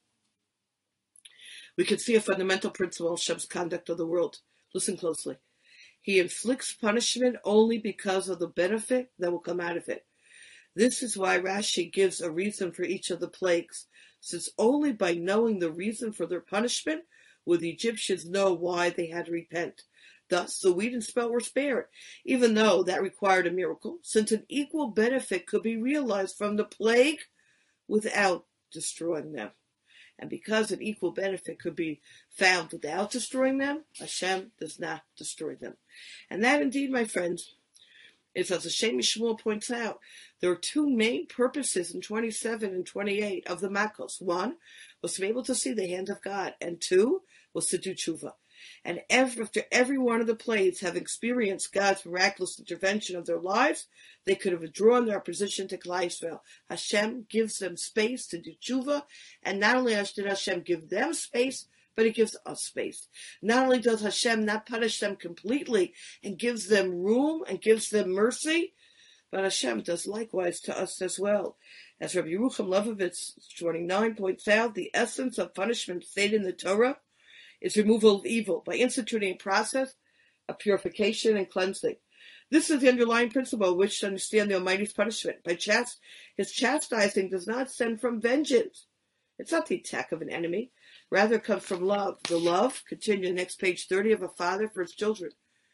we can see a fundamental principle of Hashem's conduct of the world. Listen closely. He inflicts punishment only because of the benefit that will come out of it. This is why Rashi gives a reason for each of the plagues, since only by knowing the reason for their punishment would the Egyptians know why they had to repent. Thus, the wheat and spelt were spared, even though that required a miracle, since an equal benefit could be realized from the plague without destroying them. And because an equal benefit could be found without destroying them, Hashem does not destroy them. And that indeed, my friends, is, as Hashem Yishmuel points out, there are two main purposes in twenty-seven and twenty-eight of the Makos. One was to be able to see the hand of God, and two was to do tshuva. And every, after every one of the plagues have experienced God's miraculous intervention of their lives, they could have withdrawn their opposition to Klal Yisrael. Hashem gives them space to do tshuva, and not only did Hashem give them space, but He gives us space. Not only does Hashem not punish them completely and gives them room and gives them mercy, but Hashem does likewise to us as well. As Rabbi Yerucham Levovitz twenty-nine points out, the essence of punishment stated in the Torah is removal of evil by instituting a process of purification and cleansing. This is the underlying principle which to understand the Almighty's punishment. By chast- His chastising does not stem from vengeance. It's not the attack of an enemy. Rather, it comes from love. The love, continue the next page thirty, of a father for his children.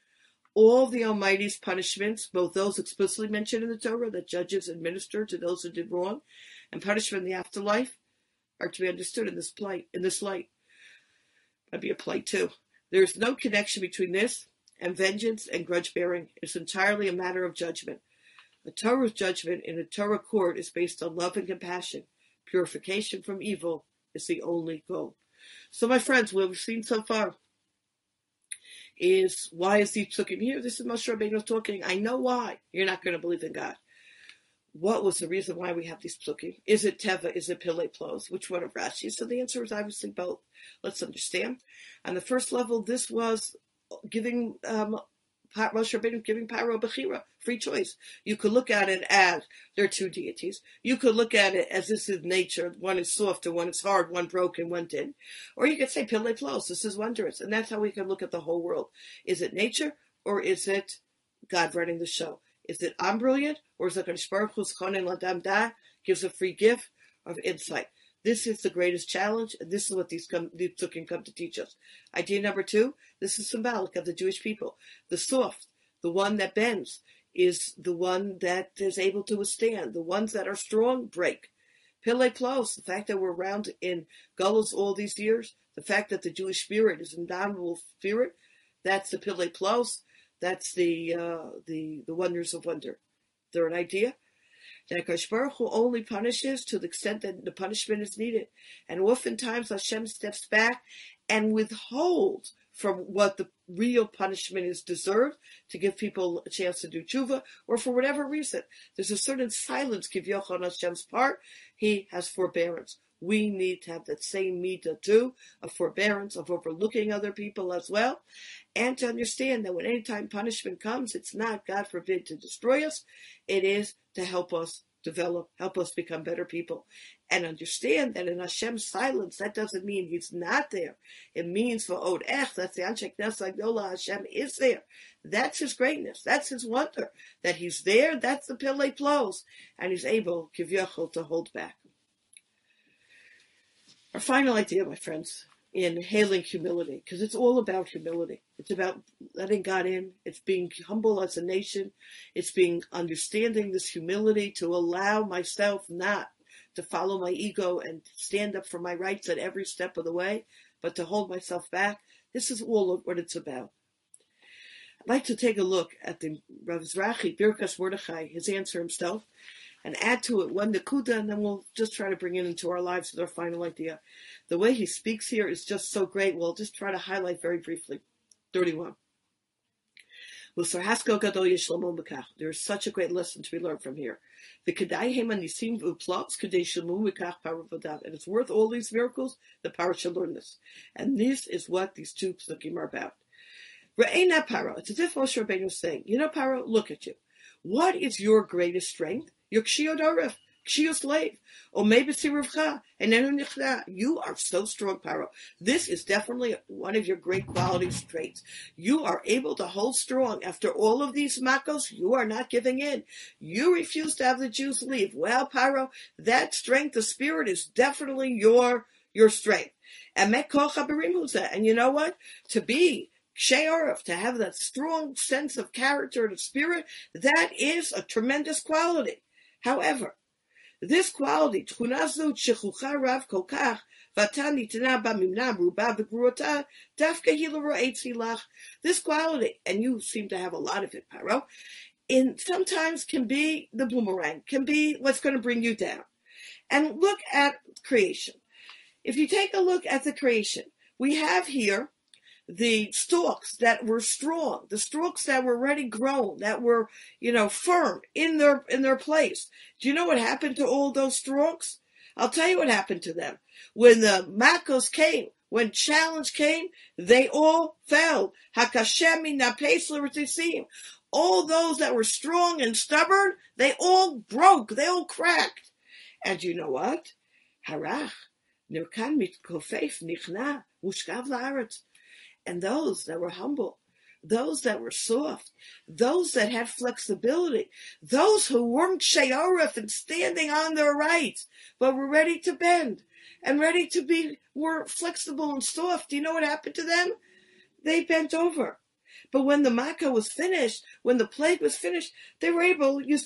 All the Almighty's punishments, both those explicitly mentioned in the Torah that judges administer to those who did wrong, and punishment in the afterlife, are to be understood in this plight, in this light. Might be a plight too. There is no connection between this and vengeance and grudge bearing. It's entirely a matter of judgment. A Torah's judgment in a Torah court is based on love and compassion. Purification from evil is the only goal. So, my friends, what we've seen so far is, why is the Psukim here? This is Moshe Rabbeinu talking. I know why. You're not going to believe in God. What was the reason why we have these Psukim? Is it Teva? Is it Pilei Plos? Which one of Rashi? So the answer is obviously both. Let's understand. On the first level, this was giving um, Moshe Rabbeinu giving Paro Bechira, free choice. You could look at it as there are two deities. You could look at it as this is nature. One is soft and one is hard. One broke and one didn't. Or you could say Pilei Plos. This is wondrous, and that's how we can look at the whole world. Is it nature or is it God running the show? Is it I'm brilliant, or is it Kadosh Baruch Hu's Chonen L'Adam Da gives a free gift of insight? This is the greatest challenge, and this is what these come, these Psukim come to teach us. Idea number two, this is symbolic of the Jewish people. The soft, the one that bends, is the one that is able to withstand. The ones that are strong break. Pilei Plos, the fact that we're around in Gullus all these years, the fact that the Jewish spirit is an indomitable spirit, that's the Pilei Plos. That's the uh, the the wonders of wonder. Third idea, that Kadosh Baruch Hu only punishes to the extent that the punishment is needed, and oftentimes Hashem steps back and withholds from what the real punishment is deserved to give people a chance to do tshuva, or for whatever reason. There's a certain silence, Kivyoch, on Hashem's part. He has forbearance. We need to have that same midah too, of forbearance, of overlooking other people as well, and to understand that when any time punishment comes, it's not, God forbid, to destroy us. It is to help us develop, help us become better people. And understand that in Hashem's silence, that doesn't mean He's not there. It means for Od Ech, that's the Anshek Nesag Yola, Hashem is there. That's His greatness. That's His wonder. That He's there, that's the Pilei Plos. And He's able, Kivyochel, to hold back. Our final idea, my friends, in hailing humility, because it's all about humility. It's about letting God in. It's being humble as a nation. It's being understanding this humility to allow myself not to follow my ego and stand up for my rights at every step of the way, but to hold myself back. This is all of what it's about. I'd like to take a look at the Rav Zrachi, Birkas Mordechai, his answer himself. and add to it one nakuda, and then we'll just try to bring it into our lives with our final idea. The way he speaks here is just so great. We'll just try to highlight very briefly. thirty-one. There's such a great lesson to be learned from here. And it's worth all these miracles, the power shall learn this. And this is what these two psukim are about. It's as if Moshe Rabbeinu is saying, you know, Paro, look at you. What is your greatest strength? Your kshiyot arif, kshiyot slave. Or maybe siruvcha, and nichna. You are so strong, Paro. This is definitely one of your great qualities, traits. You are able to hold strong. After all of these makos, you are not giving in. You refuse to have the Jews leave. Well, Paro, that strength, the spirit, is definitely your, your strength. And you know what? To be She'arif, to have that strong sense of character and spirit, that is a tremendous quality. However, this quality, this quality, and you seem to have a lot of it, Paro, in sometimes can be the boomerang, can be what's going to bring you down. And look at creation. If you take a look at the creation, we have here the stalks that were strong, the stalks that were already grown, that were, you know, firm in their in their place. Do you know what happened to all those stalks? I'll tell you what happened to them. When the makos came, when challenge came, they all fell. Hakashemi napes l'rtisim. All those that were strong and stubborn, they all broke, they all cracked. And you know what? Harach nirkan mitkofef nichna ushkav la'aretz. And those that were humble, those that were soft, those that had flexibility, those who weren't she'arif and standing on their rights, but were ready to bend and ready to be, were flexible and soft. Do you know what happened to them? They bent over. But when the makkah was finished, when the plague was finished, they were able, they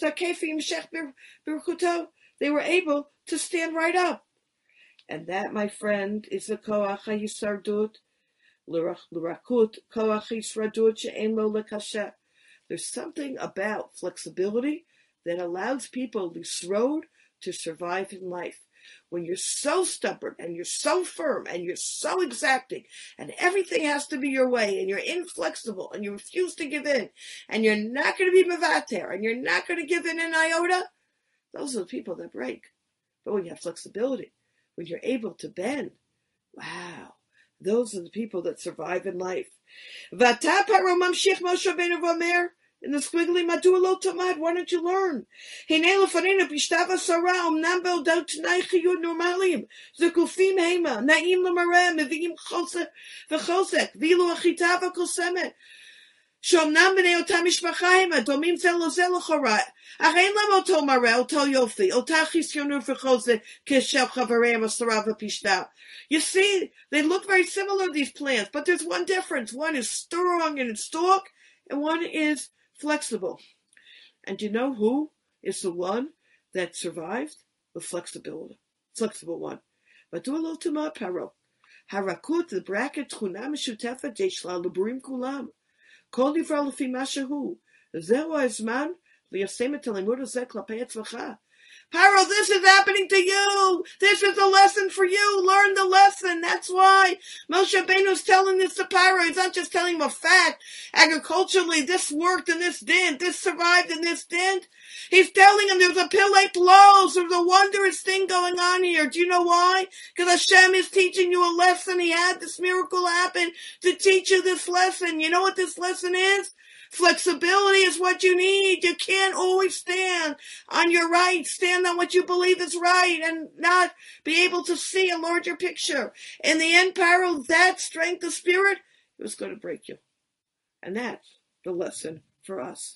were able to stand right up. And that, my friend, is the koach ha'yisardut. There's something about flexibility that allows people this road to survive in life. When you're so stubborn and you're so firm and you're so exacting and everything has to be your way and you're inflexible and you refuse to give in and you're not going to be mevater and you're not going to give in an iota, those are the people that break. But when you have flexibility, when you're able to bend, wow. Those are the people that survive in life. In the squiggly, why don't you learn? שאומנם בני אותה משפחה הם, הדומים זה לזה לכאורה, אך אין להם אותו מראה, אותו יופי, אותה חסיונות וחוזק כשל חבריהם עשרה ופשטה. You see, they look very similar, these plants, but there's one difference. One is strong in its stalk, and one is flexible. And you know who is the one that survived? The flexibility, flexible one. מדוע תמה פרעה? הרכות, the bracket, תכונה משותפת, יש לה לבורים כולם. כל דבר לפי מה שהוא. זהו הזמן ליישם את הלימוד הזה כלפי עצמך. Paro, this is happening to you. This is a lesson for you. Learn the lesson. That's why Moshe Rabbeinu is telling this to Paro. He's not just telling him a fact. Agriculturally, this worked and this didn't. This survived and this didn't. He's telling him there's a pilate lows. There's a wondrous thing going on here. Do you know why? Because Hashem is teaching you a lesson. He had this miracle happen to teach you this lesson. You know what this lesson is? Flexibility is what you need. You can't always stand on your right, stand on what you believe is right, and not be able to see a larger picture. In the end, Paro, that strength of spirit, it was going to break you. And that's the lesson for us.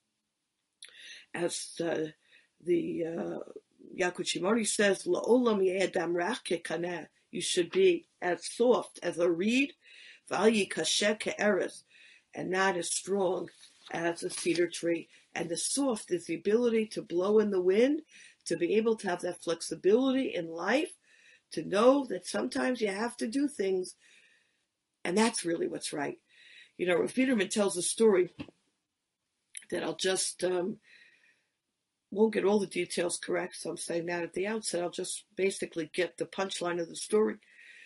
As uh, the uh, Yaakov Shimoni says, La'olam ye'adam rach kekaneh. You should be as soft as a reed, v'al yikasheh ke'eres, and not as strong as a cedar tree. And the soft is the ability to blow in the wind, to be able to have that flexibility in life, to know that sometimes you have to do things, and that's really what's right. You know, Rav Biederman tells a story that I'll just um, won't get all the details correct, so I'm saying that at the outset. I'll just basically get the punchline of the story.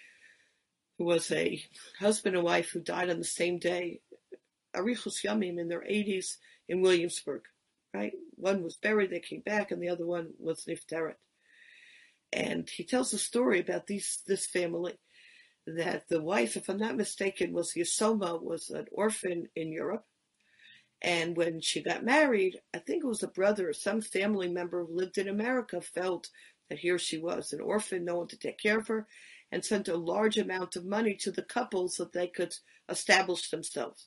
It was a husband and wife who died on the same day, Arichus Yamim, in their eighties in Williamsburg, right? One was buried, they came back, and the other one was Nifteret. And he tells a story about these this family, that the wife, if I'm not mistaken, was Yesoma, was an orphan in Europe. And when she got married, I think it was a brother or some family member who lived in America felt that here she was, an orphan, no one to take care of her, and sent a large amount of money to the couple so that they could establish themselves.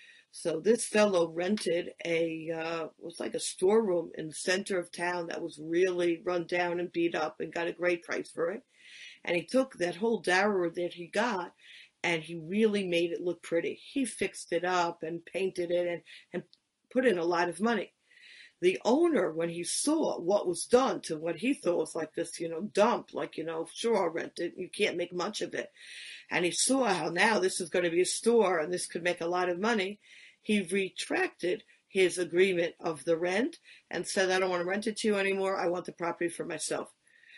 So this fellow rented a, uh, it was like a storeroom in the center of town that was really run down and beat up, and got a great price for it. And he took that whole dower that he got, and he really made it look pretty. He fixed it up and painted it and, and put in a lot of money. The owner, when he saw what was done to what he thought was like this, you know, dump, like, you know, sure, I'll rent it. You can't make much of it. And he saw how now this is going to be a store and this could make a lot of money. He retracted his agreement of the rent and said, I don't want to rent it to you anymore. I want the property for myself.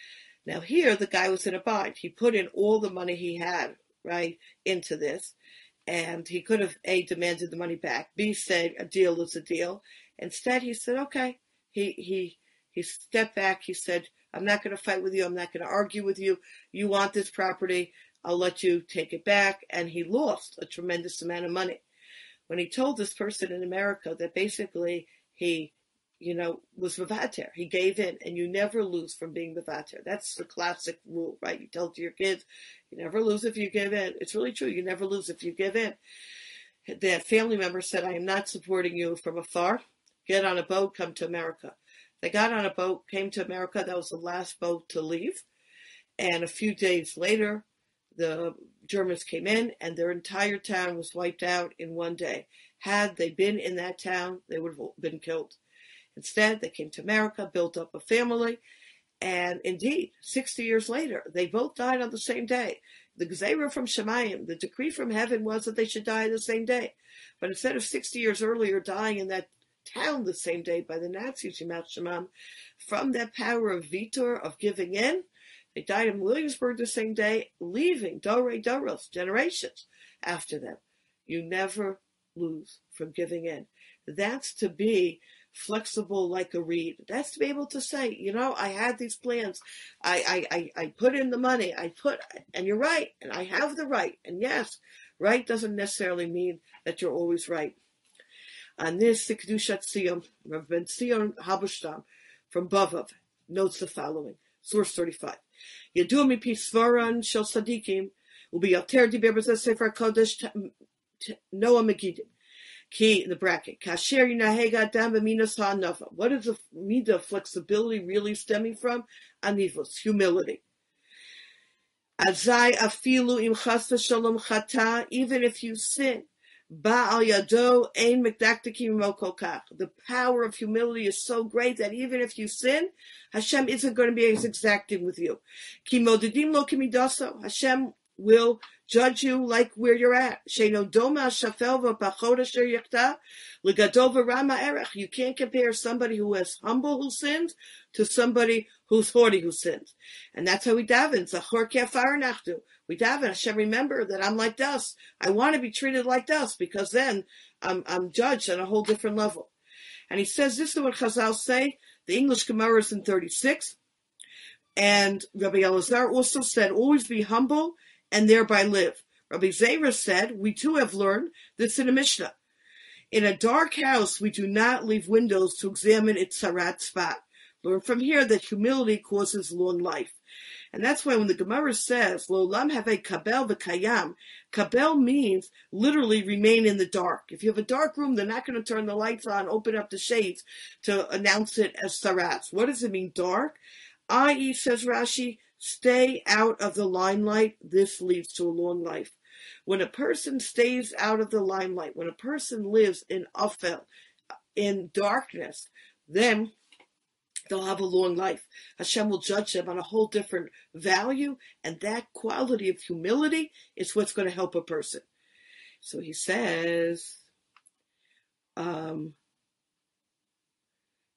Now here, the guy was in a bind. He put in all the money he had, right, into this. And he could have, A, demanded the money back. B, said a deal is a deal. Instead, he said, okay. He he he stepped back. He said, I'm not going to fight with you. I'm not going to argue with you. You want this property. I'll let you take it back. And he lost a tremendous amount of money. When he told this person in America that basically he, you know, was mevater, he gave in, and you never lose from being mevater. That's the classic rule, right? You tell it to your kids, you never lose if you give in. It's really true. You never lose if you give in. That family member said, I am not supporting you from afar. Get on a boat, come to America. They got on a boat, came to America. That was the last boat to leave. And a few days later, the Germans came in, and their entire town was wiped out in one day. Had they been in that town, they would have been killed. Instead, they came to America, built up a family, and indeed, sixty years later, they both died on the same day. The Gzeira from Shemayim, the decree from heaven, was that they should die the same day. But instead of sixty years earlier dying in that town the same day by the Nazis, Yimat Shemam, from that power of vitor, of giving in, they died in Williamsburg the same day, leaving Dorei Doros, generations after them. You never lose from giving in. That's to be flexible like a reed. That's to be able to say, you know, I had these plans. I, I, I, I put in the money. I put, and you're right, and I have the right. And yes, right doesn't necessarily mean that you're always right. On this, the Kedushat Siyam, Rav Ben Zion Halberstam from Bavav notes the following. Source thirty-five. Yadua mipi svaran shel sadikim ubi yoter diber b'zeh sefer kodesh Noah Megidim. Key in the bracket. Kasher yinaheg adam b'minas ha'anava. What is the midah of flexibility really stemming from? Anivos, humility. Azai afilu im chas v'shalom chata. Even if you sin, ba'al yado ein mekdaktikim mo kol kach. The power of humility is so great that even if you sin, Hashem isn't going to be as exacting with you. Ki modedim lo kimidaso. Hashem will judge you like where you're at. Sheino doma shafel v'pachot asher yachta l'gadol v'rama erech. You can't compare somebody who is humble who sins to somebody who's haughty who sins. And that's how we daven. Zachor kefar nachtu. We daven, Hashem, remember that I'm like dust. I want to be treated like dust because then I'm, I'm judged on a whole different level. And he says, this is what Chazal say. The English Gemara is in thirty-six. And Rabbi Elazar also said, always be humble and thereby live. Rabbi Zera said, we too have learned this in a Mishnah. In a dark house, we do not leave windows to examine its sarat spot. Learn from here that humility causes long life. And that's why when the Gemara says, Lo lam have a kabel v'kayam, kabel means literally remain in the dark. If you have a dark room, they're not going to turn the lights on, open up the shades to announce it as sarats. What does it mean, dark? that is, says Rashi, stay out of the limelight. This leads to a long life. When a person stays out of the limelight, when a person lives in afel, in darkness, then they'll have a long life. Hashem will judge them on a whole different value, and that quality of humility is what's going to help a person. So he says, um,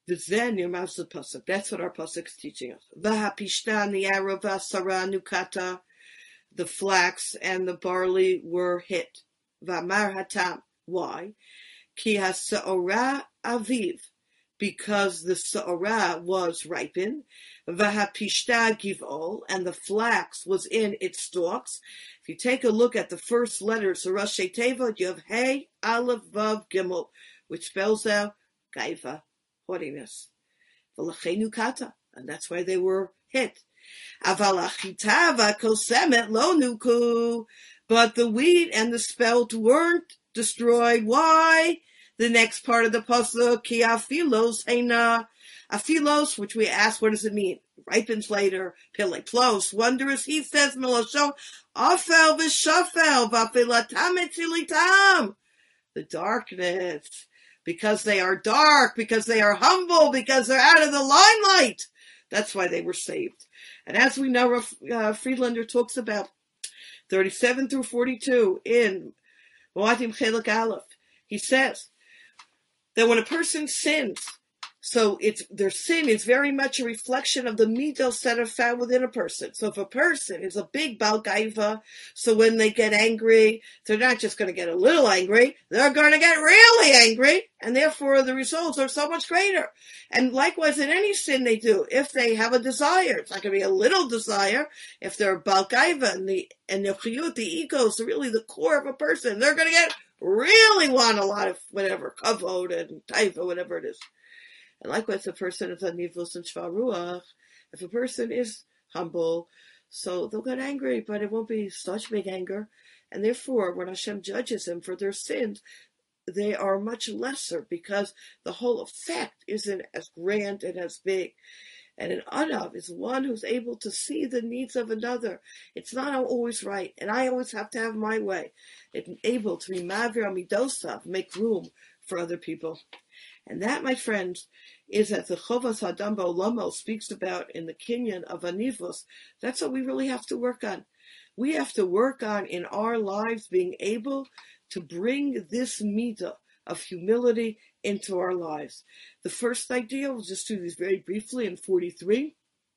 The Zen your mouth's the pasuk. That's what our pasuk is teaching us. V'hapishta ni'arava sara nukata. The flax and the barley were hit. V'amar hatam. Why? Ki ha'sa'ora aviv. Because the sa'ora was ripened. V'hapishta giv'ol. And the flax was in its stalks. If you take a look at the first letters of Rashi Teva, you have Hey, Aleph, Vav, Gimel, which spells out Gaiva, haughtiness. V'lachenu kata, and that's why they were hit. Aval achita v'kosemet lo nuku, but the wheat and the spelt weren't destroyed. Why? The next part of the pasuk, ki afilos heina, afilos, which we ask, what does it mean? Ripens later, pile plos, wondrous, he says, melashon, afel v'shafel, v'afilatam etzilitam. The darkness, because they are dark, because they are humble, because they're out of the limelight. That's why they were saved. And as we know, uh, Friedlander talks about thirty-seven through forty-two in Moadim Chelik Aleph. He says that when a person sins, so it's their sin is very much a reflection of the midos that are found within a person. So if a person is a big Baal Gaiva, so when they get angry, they're not just going to get a little angry, they're going to get really angry, and therefore the results are so much greater. And likewise in any sin they do, if they have a desire, it's not going to be a little desire. If they're Baal Gaiva and the and the chiyut, the ego is really the core of a person, they're going to get really want a lot of whatever, kavod and taiva, whatever it is. And likewise, a person is a nivus and shvaruach. If a person is humble, so they'll get angry, but it won't be such big anger. And therefore, when Hashem judges them for their sins, they are much lesser because the whole effect isn't as grand and as big. And an anav is one who's able to see the needs of another. It's not always right, and I always have to have my way. It's able to be mavir amidosav, make room for other people. And that, my friends, is that the Chovas Hadam Ba'olamo speaks about in the Kinyan of Anivos. That's what we really have to work on. We have to work on in our lives being able to bring this midah of humility into our lives. The first idea, we'll just do this very briefly in forty-three,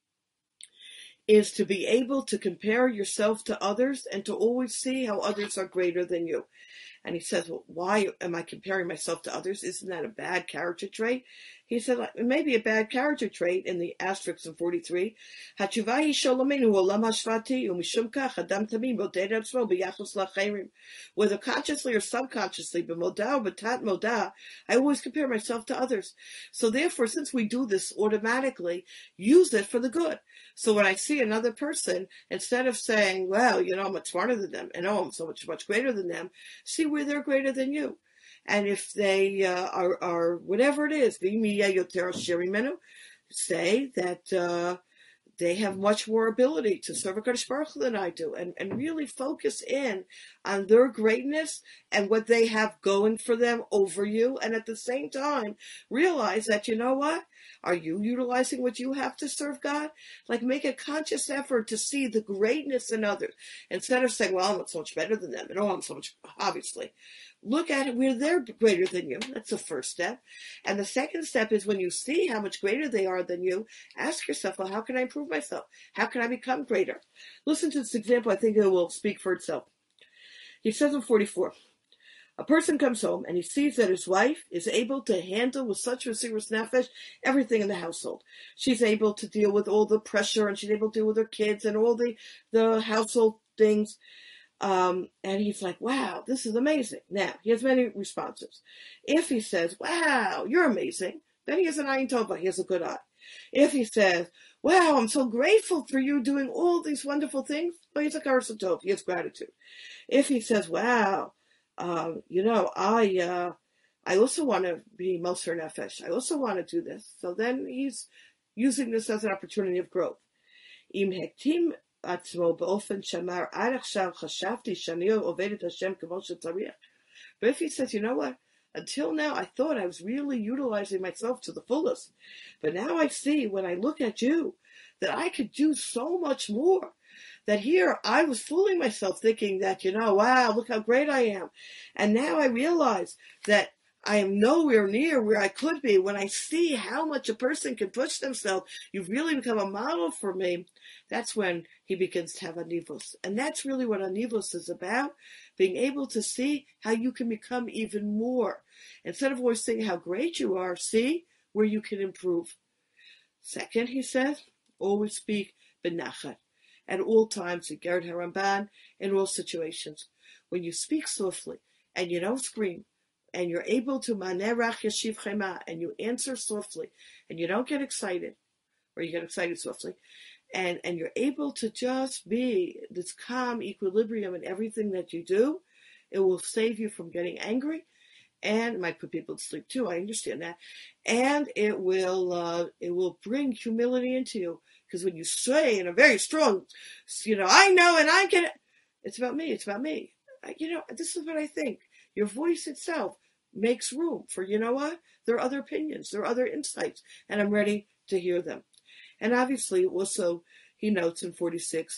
is to be able to compare yourself to others and to always see how others are greater than you. And he says, well, why am I comparing myself to others? Isn't that a bad character trait? He said, it may be a bad character trait in the asterisks in forty-three. Whether consciously or subconsciously, I always compare myself to others. So therefore, since we do this automatically, use it for the good. So when I see another person, instead of saying, well, you know, I'm much smarter than them, and oh, I'm so much, much greater than them, see where they're greater than you. And if they uh, are, are, whatever it is, say that uh, they have much more ability to serve a Kadosh Baruch Hu than I do, and, and really focus in on their greatness and what they have going for them over you, and at the same time, realize that, you know what? Are you utilizing what you have to serve God? Like, make a conscious effort to see the greatness in others, instead of saying, well, I'm so much better than them, and oh, I'm so much, obviously. Look at it where they're greater than you. That's the first step. And the second step is when you see how much greater they are than you, ask yourself, well, how can I improve myself? How can I become greater? Listen to this example. I think it will speak for itself. He says in forty-four, a person comes home and he sees that his wife is able to handle with such mesiras nefesh everything in the household. She's able to deal with all the pressure, and she's able to deal with her kids and all the, the household things. Um, and he's like, wow, this is amazing. Now, he has many responses. If he says, wow, you're amazing, then he has an ayin tova, he has a good eye. If he says, wow, I'm so grateful for you doing all these wonderful things, well, he's a karsa tov, he has gratitude. If he says, wow, um, you know, I, uh, I also want to be moser nefesh, I also want to do this, so then he's using this as an opportunity of growth. Im hektim עצמו באופן שמר, עד עכשיו חשבתי שאני עובד את השם כמו שצריך. But if he says, you know what, until now I thought I was really utilizing myself to the fullest, but now I see when I look at you that I could do so much more, that here I was fooling myself thinking that, you know, wow, look how great I am. And now I realize that I am nowhere near where I could be. When I see how much a person can push themselves, you've really become a model for me. That's when he begins to have anivos. And that's really what anivos is about, being able to see how you can become even more. Instead of always saying how great you are, see where you can improve. Second, he says, always speak benachat. At all times, in Gerd Haramban, in all situations. When you speak softly, and you don't scream, and you're able to manerach yashiv chema, and you answer softly, and you don't get excited, or you get excited softly, and, and you're able to just be this calm equilibrium in everything that you do, it will save you from getting angry, and it might put people to sleep too, I understand that, and it will uh, it will bring humility into you, because when you say in a very strong, you know, I know and I can, it's about me, it's about me, you know, this is what I think. Your voice itself makes room for, you know what, there are other opinions, there are other insights, and I'm ready to hear them. And obviously also he notes in forty-six,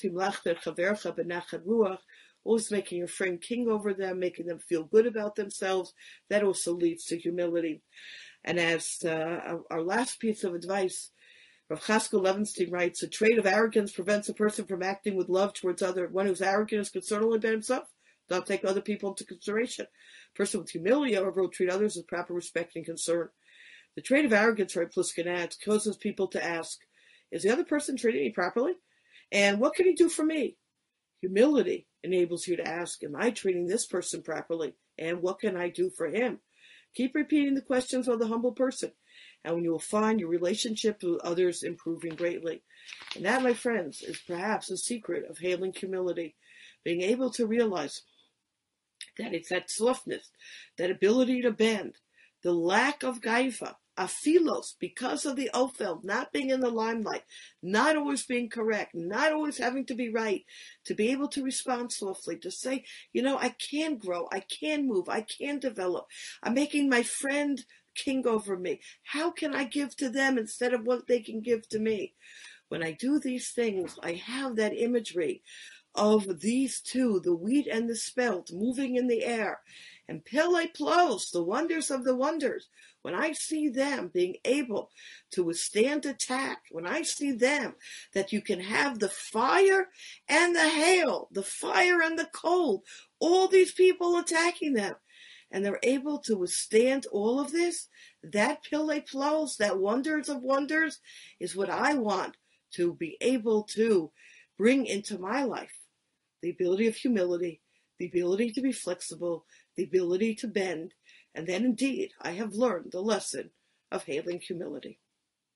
always making your friend king over them, making them feel good about themselves. That also leads to humility. And as uh, our last piece of advice, Rav Chaskell Levenstein writes, a trait of arrogance prevents a person from acting with love towards others. One who's arrogant is concerned only about himself, not take other people into consideration. A person with humility, however, will treat others with proper respect and concern. The trait of arrogance, Rav Pliskin adds, causes people to ask, is the other person treating me properly? And what can he do for me? Humility enables you to ask, am I treating this person properly? And what can I do for him? Keep repeating the questions of the humble person, and you will find your relationship with others improving greatly. And that, my friends, is perhaps the secret of hailing humility, being able to realize that it's that softness, that ability to bend, the lack of gaiva, afilos, because of the ofel, not being in the limelight, not always being correct, not always having to be right, to be able to respond softly, to say, you know, I can grow, I can move, I can develop. I'm making my friend king over me. How can I give to them instead of what they can give to me? When I do these things, I have that imagery of these two, the wheat and the spelt, moving in the air. And Pele Plos, the wonders of the wonders, when I see them being able to withstand attack, when I see them, that you can have the fire and the hail, the fire and the cold, all these people attacking them, and they're able to withstand all of this, that Pele Plos, that wonders of wonders, is what I want to be able to bring into my life. The ability of humility, the ability to be flexible, the ability to bend, and then indeed I have learned the lesson of hailing humility.